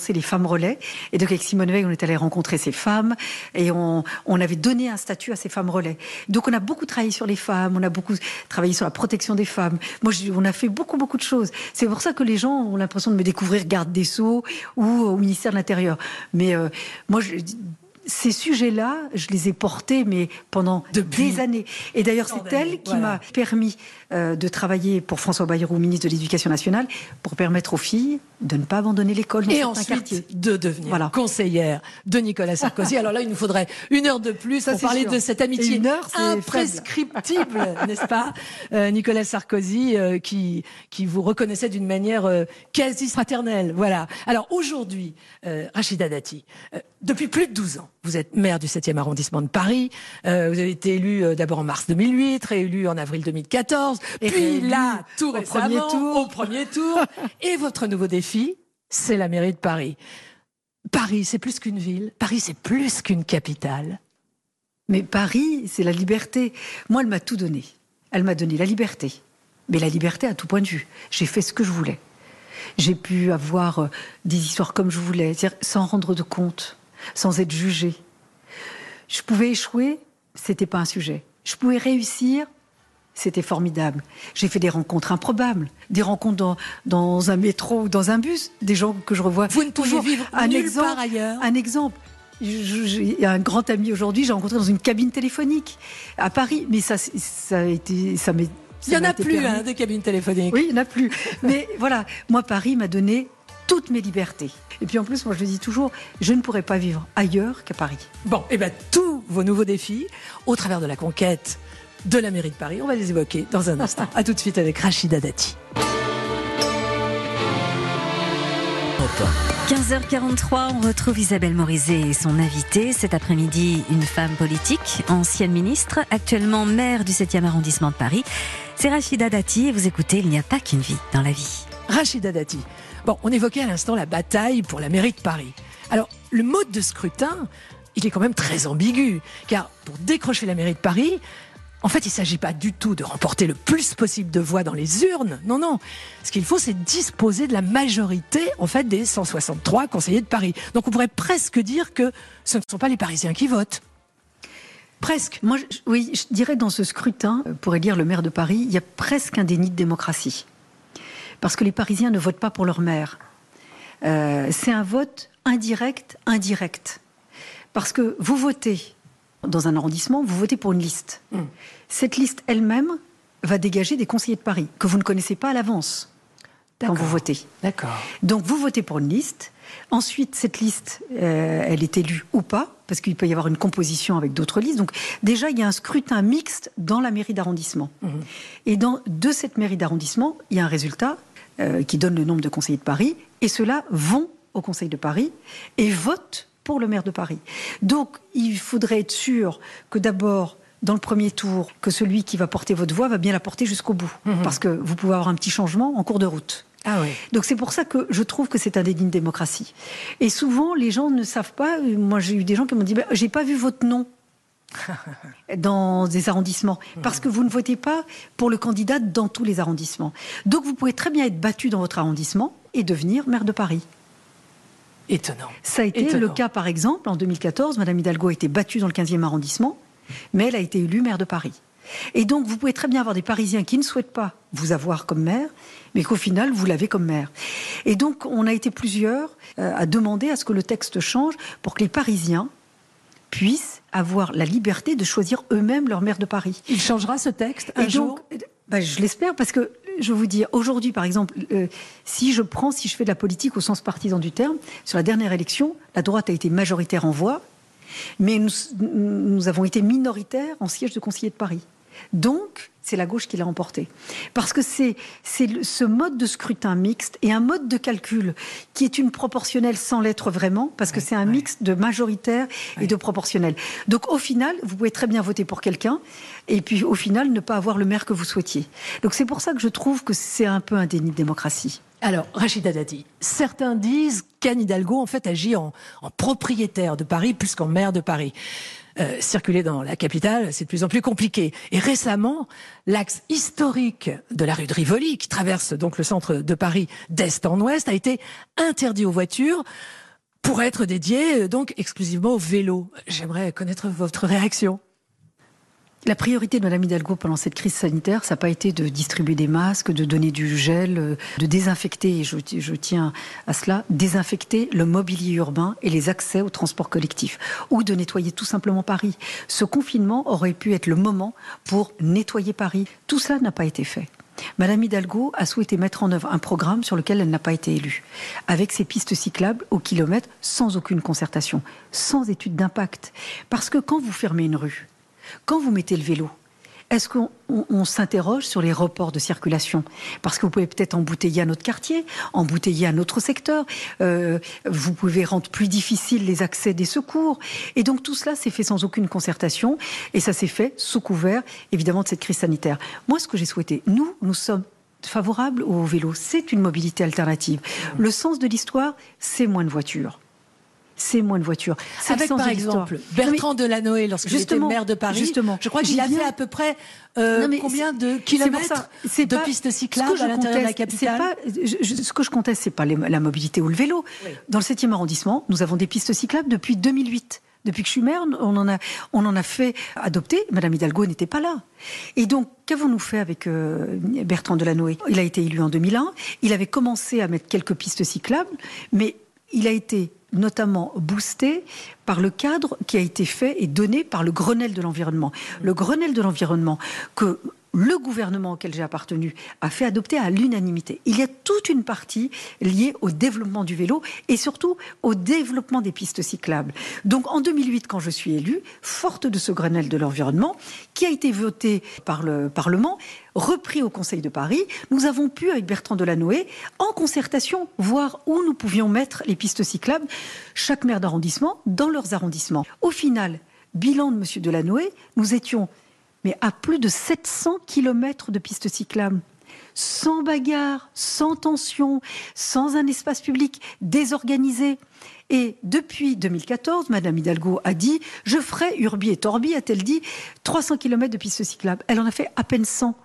lancé les femmes relais. Et donc avec Simone Veil, on est allé rencontrer ces femmes et on avait donné un statut à ces femmes relais. Donc on a beaucoup travaillé sur les femmes, on a beaucoup travaillé sur la protection des femmes. Moi, on a fait beaucoup de choses. C'est pour ça que les gens ont l'impression de me découvrir garde des Sceaux ou au ministère de l'Intérieur. Mais moi, ces sujets-là, je les ai portés mais pendant des années. Et d'ailleurs, c'est elle qui m'a permis de travailler pour François Bayrou, ministre de l'Éducation nationale, pour permettre aux filles de ne pas abandonner l'école dans certains quartiers. Et ensuite de devenir conseillère de Nicolas Sarkozy. Alors là, il nous faudrait 1 heure de plus pour parler de cette amitié imprescriptible, n'est-ce pas, Nicolas Sarkozy, qui vous reconnaissait d'une manière quasi fraternelle. Voilà. Alors aujourd'hui, Rachida Dati, depuis plus de 12 ans, vous êtes maire du 7e arrondissement de Paris. Vous avez été élue d'abord en mars 2008, réélue en avril 2014, et puis là, tout récemment, au premier tour. Et votre nouveau défi, c'est la mairie de Paris. Paris, c'est plus qu'une ville. Paris, c'est plus qu'une capitale. Mais Paris, c'est la liberté. Moi, elle m'a tout donné. Elle m'a donné la liberté. Mais la liberté à tout point de vue. J'ai fait ce que je voulais. J'ai pu avoir des histoires comme je voulais, c'est-à-dire sans rendre de compte, sans être jugée. Je pouvais échouer, c'était pas un sujet. Je pouvais réussir, c'était formidable. J'ai fait des rencontres improbables, des rencontres dans un métro ou dans un bus, des gens que je revois. Vous ne pouvez vivre nulle part ailleurs. Un exemple. J'ai un grand ami aujourd'hui, j'ai rencontré dans une cabine téléphonique à Paris, mais ça m'est. Il n'y en a plus, des cabines téléphoniques. Oui, il n'y en a plus. Mais voilà, moi, Paris m'a donné toutes mes libertés. Et puis en plus, moi, je le dis toujours, je ne pourrais pas vivre ailleurs qu'à Paris. Bon, et bien tous vos nouveaux défis, au travers de la conquête de la mairie de Paris, on va les évoquer dans un instant. À tout de suite avec Rachida Dati. 15h43, on retrouve Isabelle Morizet et son invité. Cet après-midi, une femme politique, ancienne ministre, actuellement maire du 7e arrondissement de Paris. C'est Rachida Dati et vous écoutez Il n'y a pas qu'une vie dans la vie. Rachida Dati. Bon, on évoquait à l'instant la bataille pour la mairie de Paris. Alors, le mode de scrutin, il est quand même très ambigu. Car pour décrocher la mairie de Paris, en fait, il ne s'agit pas du tout de remporter le plus possible de voix dans les urnes. Non, non. Ce qu'il faut, c'est disposer de la majorité, en fait, des 163 conseillers de Paris. Donc, on pourrait presque dire que ce ne sont pas les Parisiens qui votent. Presque. Moi, je dirais que dans ce scrutin, pour élire le maire de Paris, il y a presque un déni de démocratie. Parce que les Parisiens ne votent pas pour leur maire. C'est un vote indirect. Parce que vous votez dans un arrondissement, vous votez pour une liste. Cette liste elle-même va dégager des conseillers de Paris que vous ne connaissez pas à l'avance quand vous votez. D'accord. Donc vous votez pour une liste. Ensuite, cette liste, elle est élue ou pas, parce qu'il peut y avoir une composition avec d'autres listes. Donc déjà, il y a un scrutin mixte dans la mairie d'arrondissement. Et de cette mairie d'arrondissement, il y a un résultat qui donne le nombre de conseillers de Paris. Et ceux-là vont au Conseil de Paris et votent pour le maire de Paris. Donc, il faudrait être sûr que d'abord, dans le premier tour, que celui qui va porter votre voix va bien la porter jusqu'au bout. Parce que vous pouvez avoir un petit changement en cours de route. Ah oui. Donc c'est pour ça que je trouve que c'est un déni de démocratie. Et souvent, les gens ne savent pas. Moi, j'ai eu des gens qui m'ont dit « j'ai pas vu votre nom » dans des arrondissements. Parce que vous ne votez pas pour le candidat dans tous les arrondissements. Donc vous pouvez très bien être battu dans votre arrondissement et devenir maire de Paris. Étonnant. Ça a été le cas, par exemple, en 2014. Madame Hidalgo a été battue dans le 15e arrondissement, mais elle a été élue maire de Paris. Et donc, vous pouvez très bien avoir des Parisiens qui ne souhaitent pas vous avoir comme maire, mais qu'au final, vous l'avez comme maire. Et donc, on a été plusieurs à demander à ce que le texte change pour que les Parisiens puissent avoir la liberté de choisir eux-mêmes leur maire de Paris. Il changera ce texte un jour ? Je l'espère, parce que je vais vous dire, aujourd'hui, par exemple, si je fais de la politique au sens partisan du terme, sur la dernière élection, la droite a été majoritaire en voix, mais nous avons été minoritaires en siège de conseiller de Paris. Donc, c'est la gauche qui l'a emporté. Parce que c'est ce mode de scrutin mixte et un mode de calcul qui est une proportionnelle sans l'être vraiment, parce que c'est un mix de majoritaire et de proportionnel. Donc, au final, vous pouvez très bien voter pour quelqu'un et puis, au final, ne pas avoir le maire que vous souhaitiez. Donc, c'est pour ça que je trouve que c'est un peu un déni de démocratie. Alors, Rachida Dati, certains disent qu'Anne Hidalgo, en fait, agit en propriétaire de Paris plus qu'en maire de Paris. circuler dans la capitale, c'est de plus en plus compliqué. Et récemment, l'axe historique de la rue de Rivoli, qui traverse donc le centre de Paris d'est en ouest, a été interdit aux voitures pour être dédié donc exclusivement au vélo. J'aimerais connaître votre réaction. La priorité de Mme Hidalgo pendant cette crise sanitaire, ça n'a pas été de distribuer des masques, de donner du gel, de désinfecter, et je tiens à cela, désinfecter le mobilier urbain et les accès aux transports collectifs, ou de nettoyer tout simplement Paris. Ce confinement aurait pu être le moment pour nettoyer Paris. Tout cela n'a pas été fait. Madame Hidalgo a souhaité mettre en œuvre un programme sur lequel elle n'a pas été élue, avec ses pistes cyclables au kilomètre, sans aucune concertation, sans étude d'impact. Parce que quand vous fermez une rue, quand vous mettez le vélo, est-ce qu'on s'interroge sur les reports de circulation? Parce que vous pouvez peut-être embouteiller un autre quartier, embouteiller un autre secteur, vous pouvez rendre plus difficile les accès des secours. Et donc tout cela s'est fait sans aucune concertation et ça s'est fait sous couvert, évidemment, de cette crise sanitaire. Moi, ce que j'ai souhaité, nous sommes favorables au vélo. C'est une mobilité alternative. Le sens de l'histoire, c'est moins de voitures. C'est moins de voitures. Avec par exemple Bertrand Delanoë, lorsqu'il était maire de Paris, je crois qu'il a fait à peu près combien de kilomètres de pistes cyclables à l'intérieur de la capitale. Ce que je conteste, c'est pas la mobilité ou le vélo. Oui. Dans le 7e arrondissement, nous avons des pistes cyclables depuis 2008. Depuis que je suis maire, on en a fait adopter. Madame Hidalgo n'était pas là. Et donc, qu'avons-nous fait avec Bertrand Delanoë? Il a été élu en 2001. Il avait commencé à mettre quelques pistes cyclables, mais il a été notamment boosté par le cadre qui a été fait et donné par le Grenelle de l'environnement. Le Grenelle de l'environnement que le gouvernement auquel j'ai appartenu a fait adopter à l'unanimité. Il y a toute une partie liée au développement du vélo et surtout au développement des pistes cyclables. Donc en 2008, quand je suis élue, forte de ce Grenelle de l'environnement, qui a été voté par le Parlement, repris au Conseil de Paris, nous avons pu, avec Bertrand Delanoë, en concertation, voir où nous pouvions mettre les pistes cyclables, chaque maire d'arrondissement, dans leurs arrondissements. Au final, bilan de M. Delanoë, nous étions à plus de 700 km de pistes cyclables. Sans bagarre, sans tension, sans un espace public désorganisé. Et depuis 2014, Madame Hidalgo a dit « Je ferai Urbi et Torbi », a-t-elle dit, 300 km de pistes cyclables. Elle en a fait à peine 100.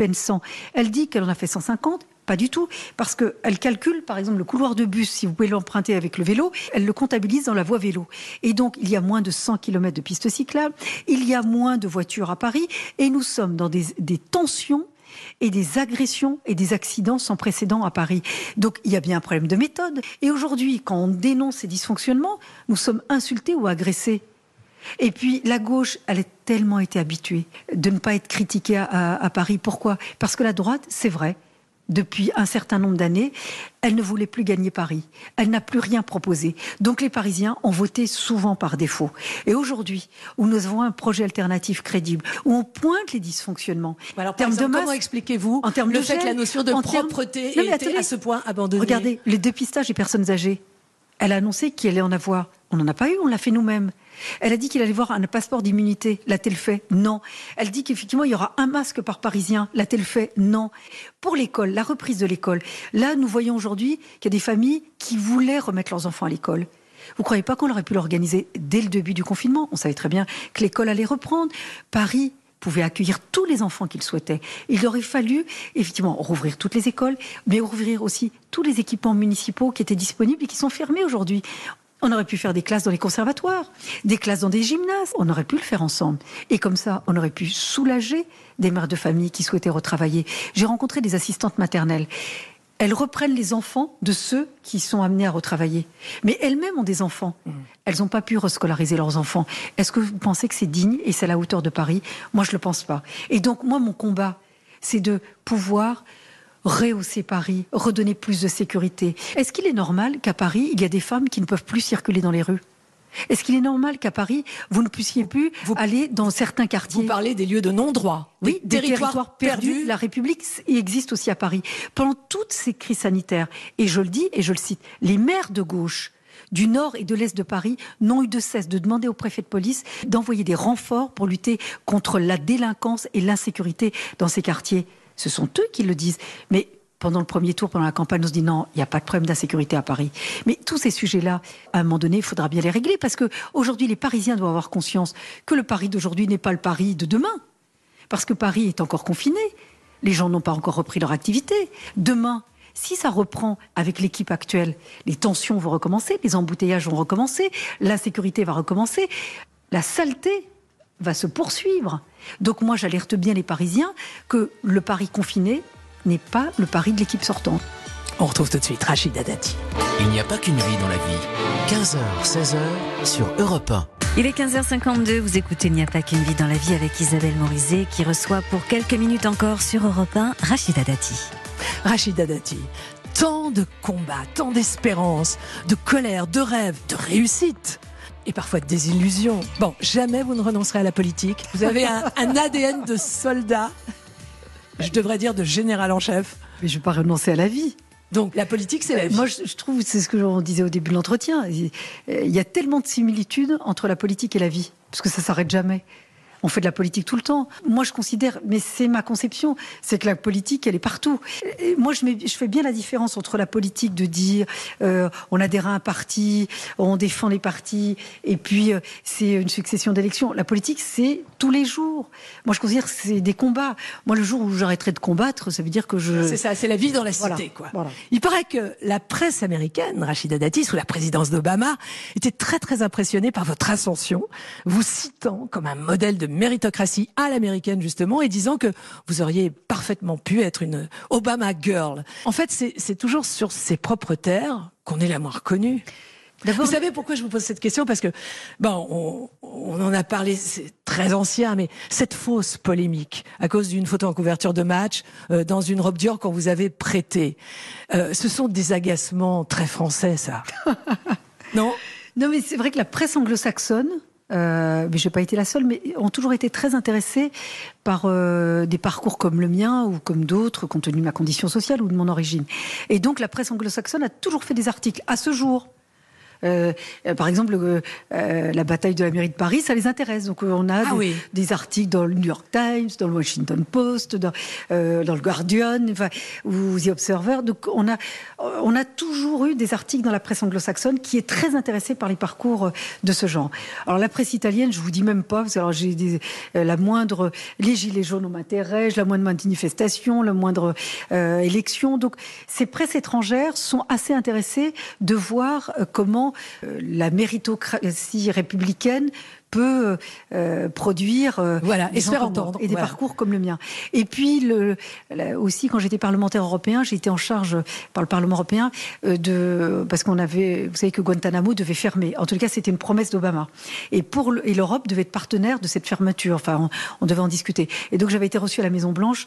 Elle dit qu'elle en a fait 150. Pas du tout, parce qu'elle calcule, par exemple, le couloir de bus, si vous pouvez l'emprunter avec le vélo, elle le comptabilise dans la voie vélo. Et donc, il y a moins de 100 km de pistes cyclables, il y a moins de voitures à Paris, et nous sommes dans des tensions et des agressions et des accidents sans précédent à Paris. Donc, il y a bien un problème de méthode. Et aujourd'hui, quand on dénonce ces dysfonctionnements, nous sommes insultés ou agressés. Et puis la gauche, elle a tellement été habituée de ne pas être critiquée à Paris. Pourquoi? Parce que la droite, c'est vrai, depuis un certain nombre d'années, elle ne voulait plus gagner Paris. Elle n'a plus rien proposé. Donc les Parisiens ont voté souvent par défaut. Et aujourd'hui, où nous avons un projet alternatif crédible, où on pointe les dysfonctionnements. Alors, par exemple, comment expliquez-vous le fait que la notion de propreté ait été à ce point abandonnée? Regardez, les dépistages des personnes âgées. Elle a annoncé qu'il allait en avoir. On n'en a pas eu, on l'a fait nous-mêmes. Elle a dit qu'il allait voir un passeport d'immunité. L'a-t-elle fait? Non. Elle dit qu'effectivement, il y aura un masque par Parisien. L'a-t-elle fait? Non. Pour l'école, la reprise de l'école. Là, nous voyons aujourd'hui qu'il y a des familles qui voulaient remettre leurs enfants à l'école. Vous ne croyez pas qu'on aurait pu l'organiser dès le début du confinement? On savait très bien que l'école allait reprendre. Paris pouvait accueillir tous les enfants qu'il souhaitait. Il aurait fallu, effectivement, rouvrir toutes les écoles, mais rouvrir aussi tous les équipements municipaux qui étaient disponibles et qui sont fermés aujourd'hui. On aurait pu faire des classes dans les conservatoires, des classes dans des gymnases. On aurait pu le faire ensemble. Et comme ça, on aurait pu soulager des mères de famille qui souhaitaient retravailler. J'ai rencontré des assistantes maternelles. Elles reprennent les enfants de ceux qui sont amenés à retravailler. Mais elles-mêmes ont des enfants. Elles n'ont pas pu rescolariser leurs enfants. Est-ce que vous pensez que c'est digne et c'est à la hauteur de Paris? Moi, je ne le pense pas. Et donc, moi, mon combat, c'est de pouvoir rehausser Paris, redonner plus de sécurité. Est-ce qu'il est normal qu'à Paris, il y a des femmes qui ne peuvent plus circuler dans les rues? Est-ce qu'il est normal qu'à Paris, vous ne puissiez plus aller dans certains quartiers? Vous parlez des lieux de non-droit. Oui, des territoires perdus. La République existe aussi à Paris. Pendant toutes ces crises sanitaires, et je le dis et je le cite, les maires de gauche du nord et de l'est de Paris n'ont eu de cesse de demander au préfet de police d'envoyer des renforts pour lutter contre la délinquance et l'insécurité dans ces quartiers. Ce sont eux qui le disent. Mais pendant le premier tour, pendant la campagne, on se dit non, il n'y a pas de problème d'insécurité à Paris. Mais tous ces sujets-là, à un moment donné, il faudra bien les régler parce qu'aujourd'hui, les Parisiens doivent avoir conscience que le Paris d'aujourd'hui n'est pas le Paris de demain. Parce que Paris est encore confiné. Les gens n'ont pas encore repris leur activité. Demain, si ça reprend avec l'équipe actuelle, les tensions vont recommencer, les embouteillages vont recommencer, l'insécurité va recommencer, la saleté va se poursuivre. Donc moi, j'alerte bien les Parisiens que le Paris confiné n'est pas le Paris de l'équipe sortante. On retrouve tout de suite Rachida Dati. Il n'y a pas qu'une vie dans la vie. 15h, 16h sur Europe 1. Il est 15h52, vous écoutez Il n'y a pas qu'une vie dans la vie avec Isabelle Morizet qui reçoit pour quelques minutes encore sur Europe 1 Rachida Dati. Rachida Dati, tant de combats, tant d'espérance, de colère, de rêves, de réussite et parfois de désillusions. Bon, jamais vous ne renoncerez à la politique. Vous avez un ADN de soldat, je devrais dire de général en chef. Mais je ne vais pas renoncer à la vie. Donc la politique, c'est la vie. Moi, je trouve, c'est ce que on disait au début de l'entretien, il y a tellement de similitudes entre la politique et la vie, parce que ça ne s'arrête jamais. On fait de la politique tout le temps. Moi, je considère, mais c'est ma conception, c'est que la politique, elle est partout. Et moi, je fais bien la différence entre la politique de dire on adhère à un parti, on défend les partis, et puis c'est une succession d'élections. La politique, c'est tous les jours. Moi, je considère que c'est des combats. Moi, le jour où j'arrêterai de combattre, ça veut dire que je... C'est ça, c'est la vie dans la cité, quoi. Voilà. Il paraît que la presse américaine, Rachida Dati, sous la présidence d'Obama, était très très impressionnée par votre ascension, vous citant comme un modèle de méritocratie à l'américaine justement, et disant que vous auriez parfaitement pu être une Obama girl. En fait, c'est toujours sur ses propres terres qu'on est la moins reconnue. Vous savez pourquoi je vous pose cette question? Parce que, bon, on en a parlé, c'est très ancien, mais cette fausse polémique, à cause d'une photo en couverture de match, dans une robe Dior qu'on vous avait prêtée, ce sont des agacements très français, ça. Non? Non, mais c'est vrai que la presse anglo-saxonne, mais je n'ai pas été la seule, mais ont toujours été très intéressés par des parcours comme le mien ou comme d'autres, compte tenu de ma condition sociale ou de mon origine. Et donc la presse anglo-saxonne a toujours fait des articles à ce jour. Par exemple, la bataille de la mairie de Paris, ça les intéresse. Donc on a des articles dans le New York Times, dans le Washington Post, dans le Guardian, enfin, ou The Observer. Donc on a toujours eu des articles dans la presse anglo-saxonne qui est très intéressée par les parcours de ce genre. Alors la presse italienne, je vous dis même pas, parce que alors les gilets jaunes m'intéressent, la moindre manifestation, la moindre élection. Donc ces presses étrangères sont assez intéressées de voir comment la méritocratie républicaine peut produire et se faire entendre et des parcours comme le mien. Et puis aussi quand j'étais parlementaire européen, j'ai été en charge par le Parlement européen parce qu'on avait, vous savez que Guantanamo devait fermer. En tout cas, c'était une promesse d'Obama. Et l'Europe devait être partenaire de cette fermeture. Enfin, on devait en discuter. Et donc j'avais été reçue à la Maison Blanche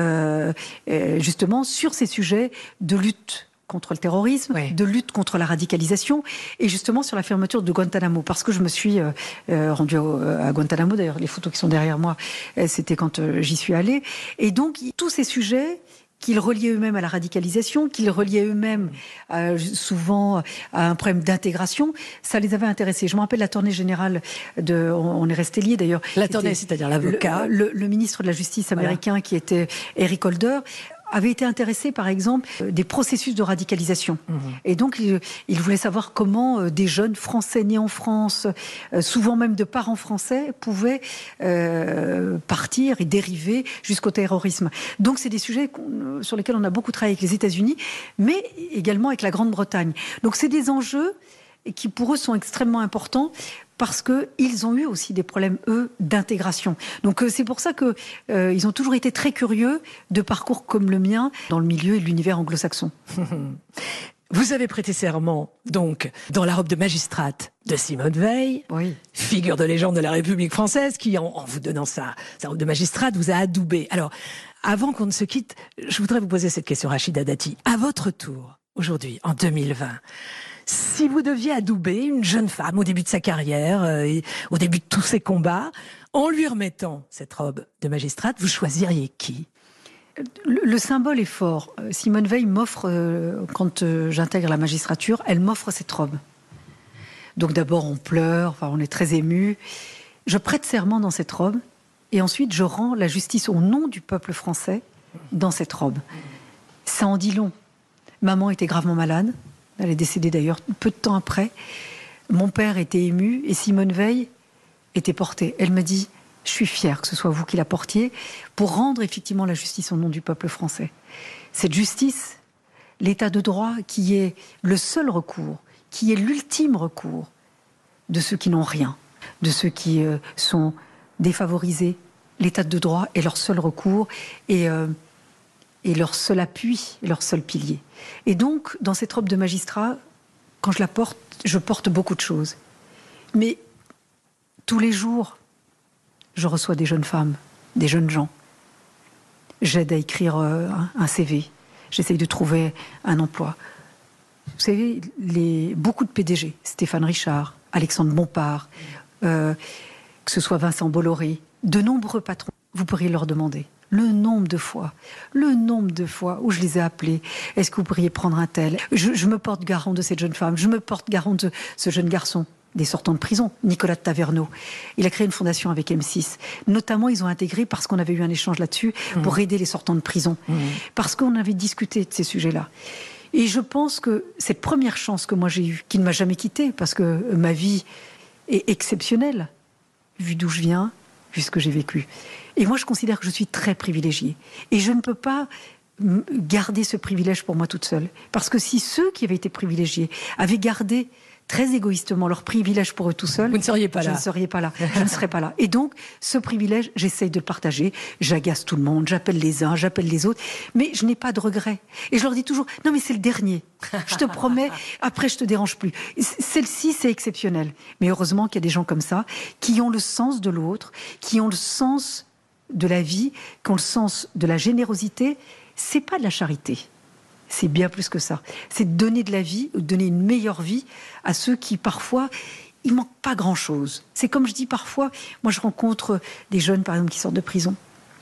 justement sur ces sujets de lutte contre le terrorisme, de lutte contre la radicalisation, et justement sur la fermeture de Guantanamo, parce que je me suis rendue à Guantanamo, d'ailleurs les photos qui sont derrière moi, c'était quand j'y suis allée, et donc tous ces sujets qu'ils reliaient eux-mêmes à la radicalisation, qu'ils reliaient eux-mêmes souvent à un problème d'intégration, ça les avait intéressés. Je me rappelle la tournée générale on est resté liés d'ailleurs. La tournée, c'est-à-dire l'avocat. Le ministre de la Justice américain qui était Eric Holder avait été intéressé, par exemple, des processus de radicalisation. Et donc, il voulait savoir comment des jeunes Français nés en France, souvent même de parents français, pouvaient partir et dériver jusqu'au terrorisme. Donc, c'est des sujets sur lesquels on a beaucoup travaillé avec les États-Unis, mais également avec la Grande-Bretagne. Donc, c'est des enjeux qui, pour eux, sont extrêmement importants parce qu'ils ont eu aussi des problèmes, eux, d'intégration. Donc c'est pour ça qu'ils ont toujours été très curieux de parcours comme le mien dans le milieu et l'univers anglo-saxon. Vous avez prêté serment, donc, dans la robe de magistrate de Simone Veil, figure de légende de la République française, qui, en vous donnant sa robe de magistrate, vous a adoubé. Alors, avant qu'on ne se quitte, je voudrais vous poser cette question, Rachida Dati. À votre tour, aujourd'hui, en 2020, si vous deviez adouber une jeune femme au début de sa carrière, et au début de tous ses combats, en lui remettant cette robe de magistrate, vous choisiriez qui ? Le symbole est fort. Simone Veil m'offre, quand j'intègre la magistrature, elle m'offre cette robe. Donc d'abord on pleure, on est très ému. Je prête serment dans cette robe et ensuite je rends la justice au nom du peuple français dans cette robe. Ça en dit long. Maman était gravement malade. Elle est décédée d'ailleurs peu de temps après. Mon père était ému et Simone Veil était portée. Elle me dit, je suis fière que ce soit vous qui la portiez pour rendre effectivement la justice au nom du peuple français. Cette justice, l'état de droit qui est le seul recours, qui est l'ultime recours de ceux qui n'ont rien, de ceux qui sont défavorisés. L'état de droit est leur seul recours et leur seul appui, leur seul pilier. Et donc, dans cette robe de magistrat, quand je la porte, je porte beaucoup de choses. Mais tous les jours, je reçois des jeunes femmes, des jeunes gens. J'aide à écrire un CV. J'essaye de trouver un emploi. Vous savez, beaucoup de PDG, Stéphane Richard, Alexandre Bompard, que ce soit Vincent Bolloré, de nombreux patrons, vous pourriez leur demander le nombre de fois où je les ai appelés. Est-ce que vous pourriez prendre un tel ? Je me porte garant de cette jeune femme, je me porte garant de ce jeune garçon, des sortants de prison, Nicolas de Taverneau. Il a créé une fondation avec M6. Notamment, ils ont intégré, parce qu'on avait eu un échange là-dessus, pour aider les sortants de prison. Parce qu'on avait discuté de ces sujets-là. Et je pense que cette première chance que moi j'ai eue, qui ne m'a jamais quittée, parce que ma vie est exceptionnelle, vu d'où je viens, vu ce que j'ai vécu. Et moi, je considère que je suis très privilégiée. Et je ne peux pas garder ce privilège pour moi toute seule. Parce que si ceux qui avaient été privilégiés avaient gardé très égoïstement leur privilège pour eux tout seuls, vous ne seriez pas là. Je ne serais pas là. Je ne serais pas là. Et donc, ce privilège, j'essaye de le partager. J'agace tout le monde, j'appelle les uns, j'appelle les autres. Mais je n'ai pas de regrets. Et je leur dis toujours, non mais c'est le dernier. Je te promets, après je te dérange plus. Celle-ci, c'est exceptionnel. Mais heureusement qu'il y a des gens comme ça, qui ont le sens de l'autre, qui ont le sens de la vie, qui ont le sens de la générosité. C'est pas de la charité. C'est bien plus que ça. C'est donner de la vie, donner une meilleure vie à ceux qui, parfois, il manque pas grand-chose. C'est comme je dis parfois, moi je rencontre des jeunes, par exemple, qui sortent de prison.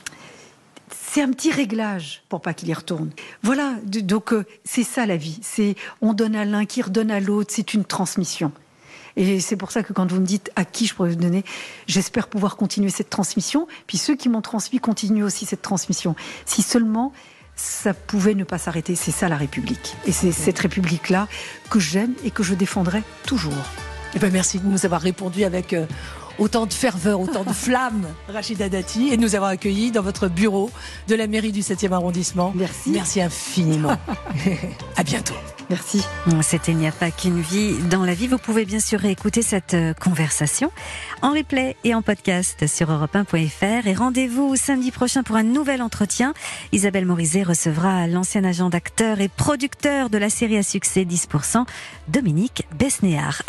C'est un petit réglage pour pas qu'ils y retournent. Voilà, donc c'est ça la vie. C'est on donne à l'un qui redonne à l'autre, c'est une transmission. Et c'est pour ça que quand vous me dites à qui je pourrais vous donner, j'espère pouvoir continuer cette transmission. Puis ceux qui m'ont transmis continuent aussi cette transmission. Si seulement ça pouvait ne pas s'arrêter. C'est ça la République. Et c'est cette République-là que j'aime et que je défendrai toujours. Eh bien, merci de nous avoir répondu avec autant de ferveur, autant de flamme, Rachida Dati, et de nous avoir accueillis dans votre bureau de la mairie du 7e arrondissement. Merci. Merci infiniment. À bientôt. Merci. C'était Il n'y a pas qu'une vie dans la vie. Vous pouvez bien sûr réécouter cette conversation en replay et en podcast sur europe1.fr. Et rendez-vous samedi prochain pour un nouvel entretien. Isabelle Morizet recevra l'ancien agent d'acteur et producteur de la série à succès 10%, Dominique Besnéard.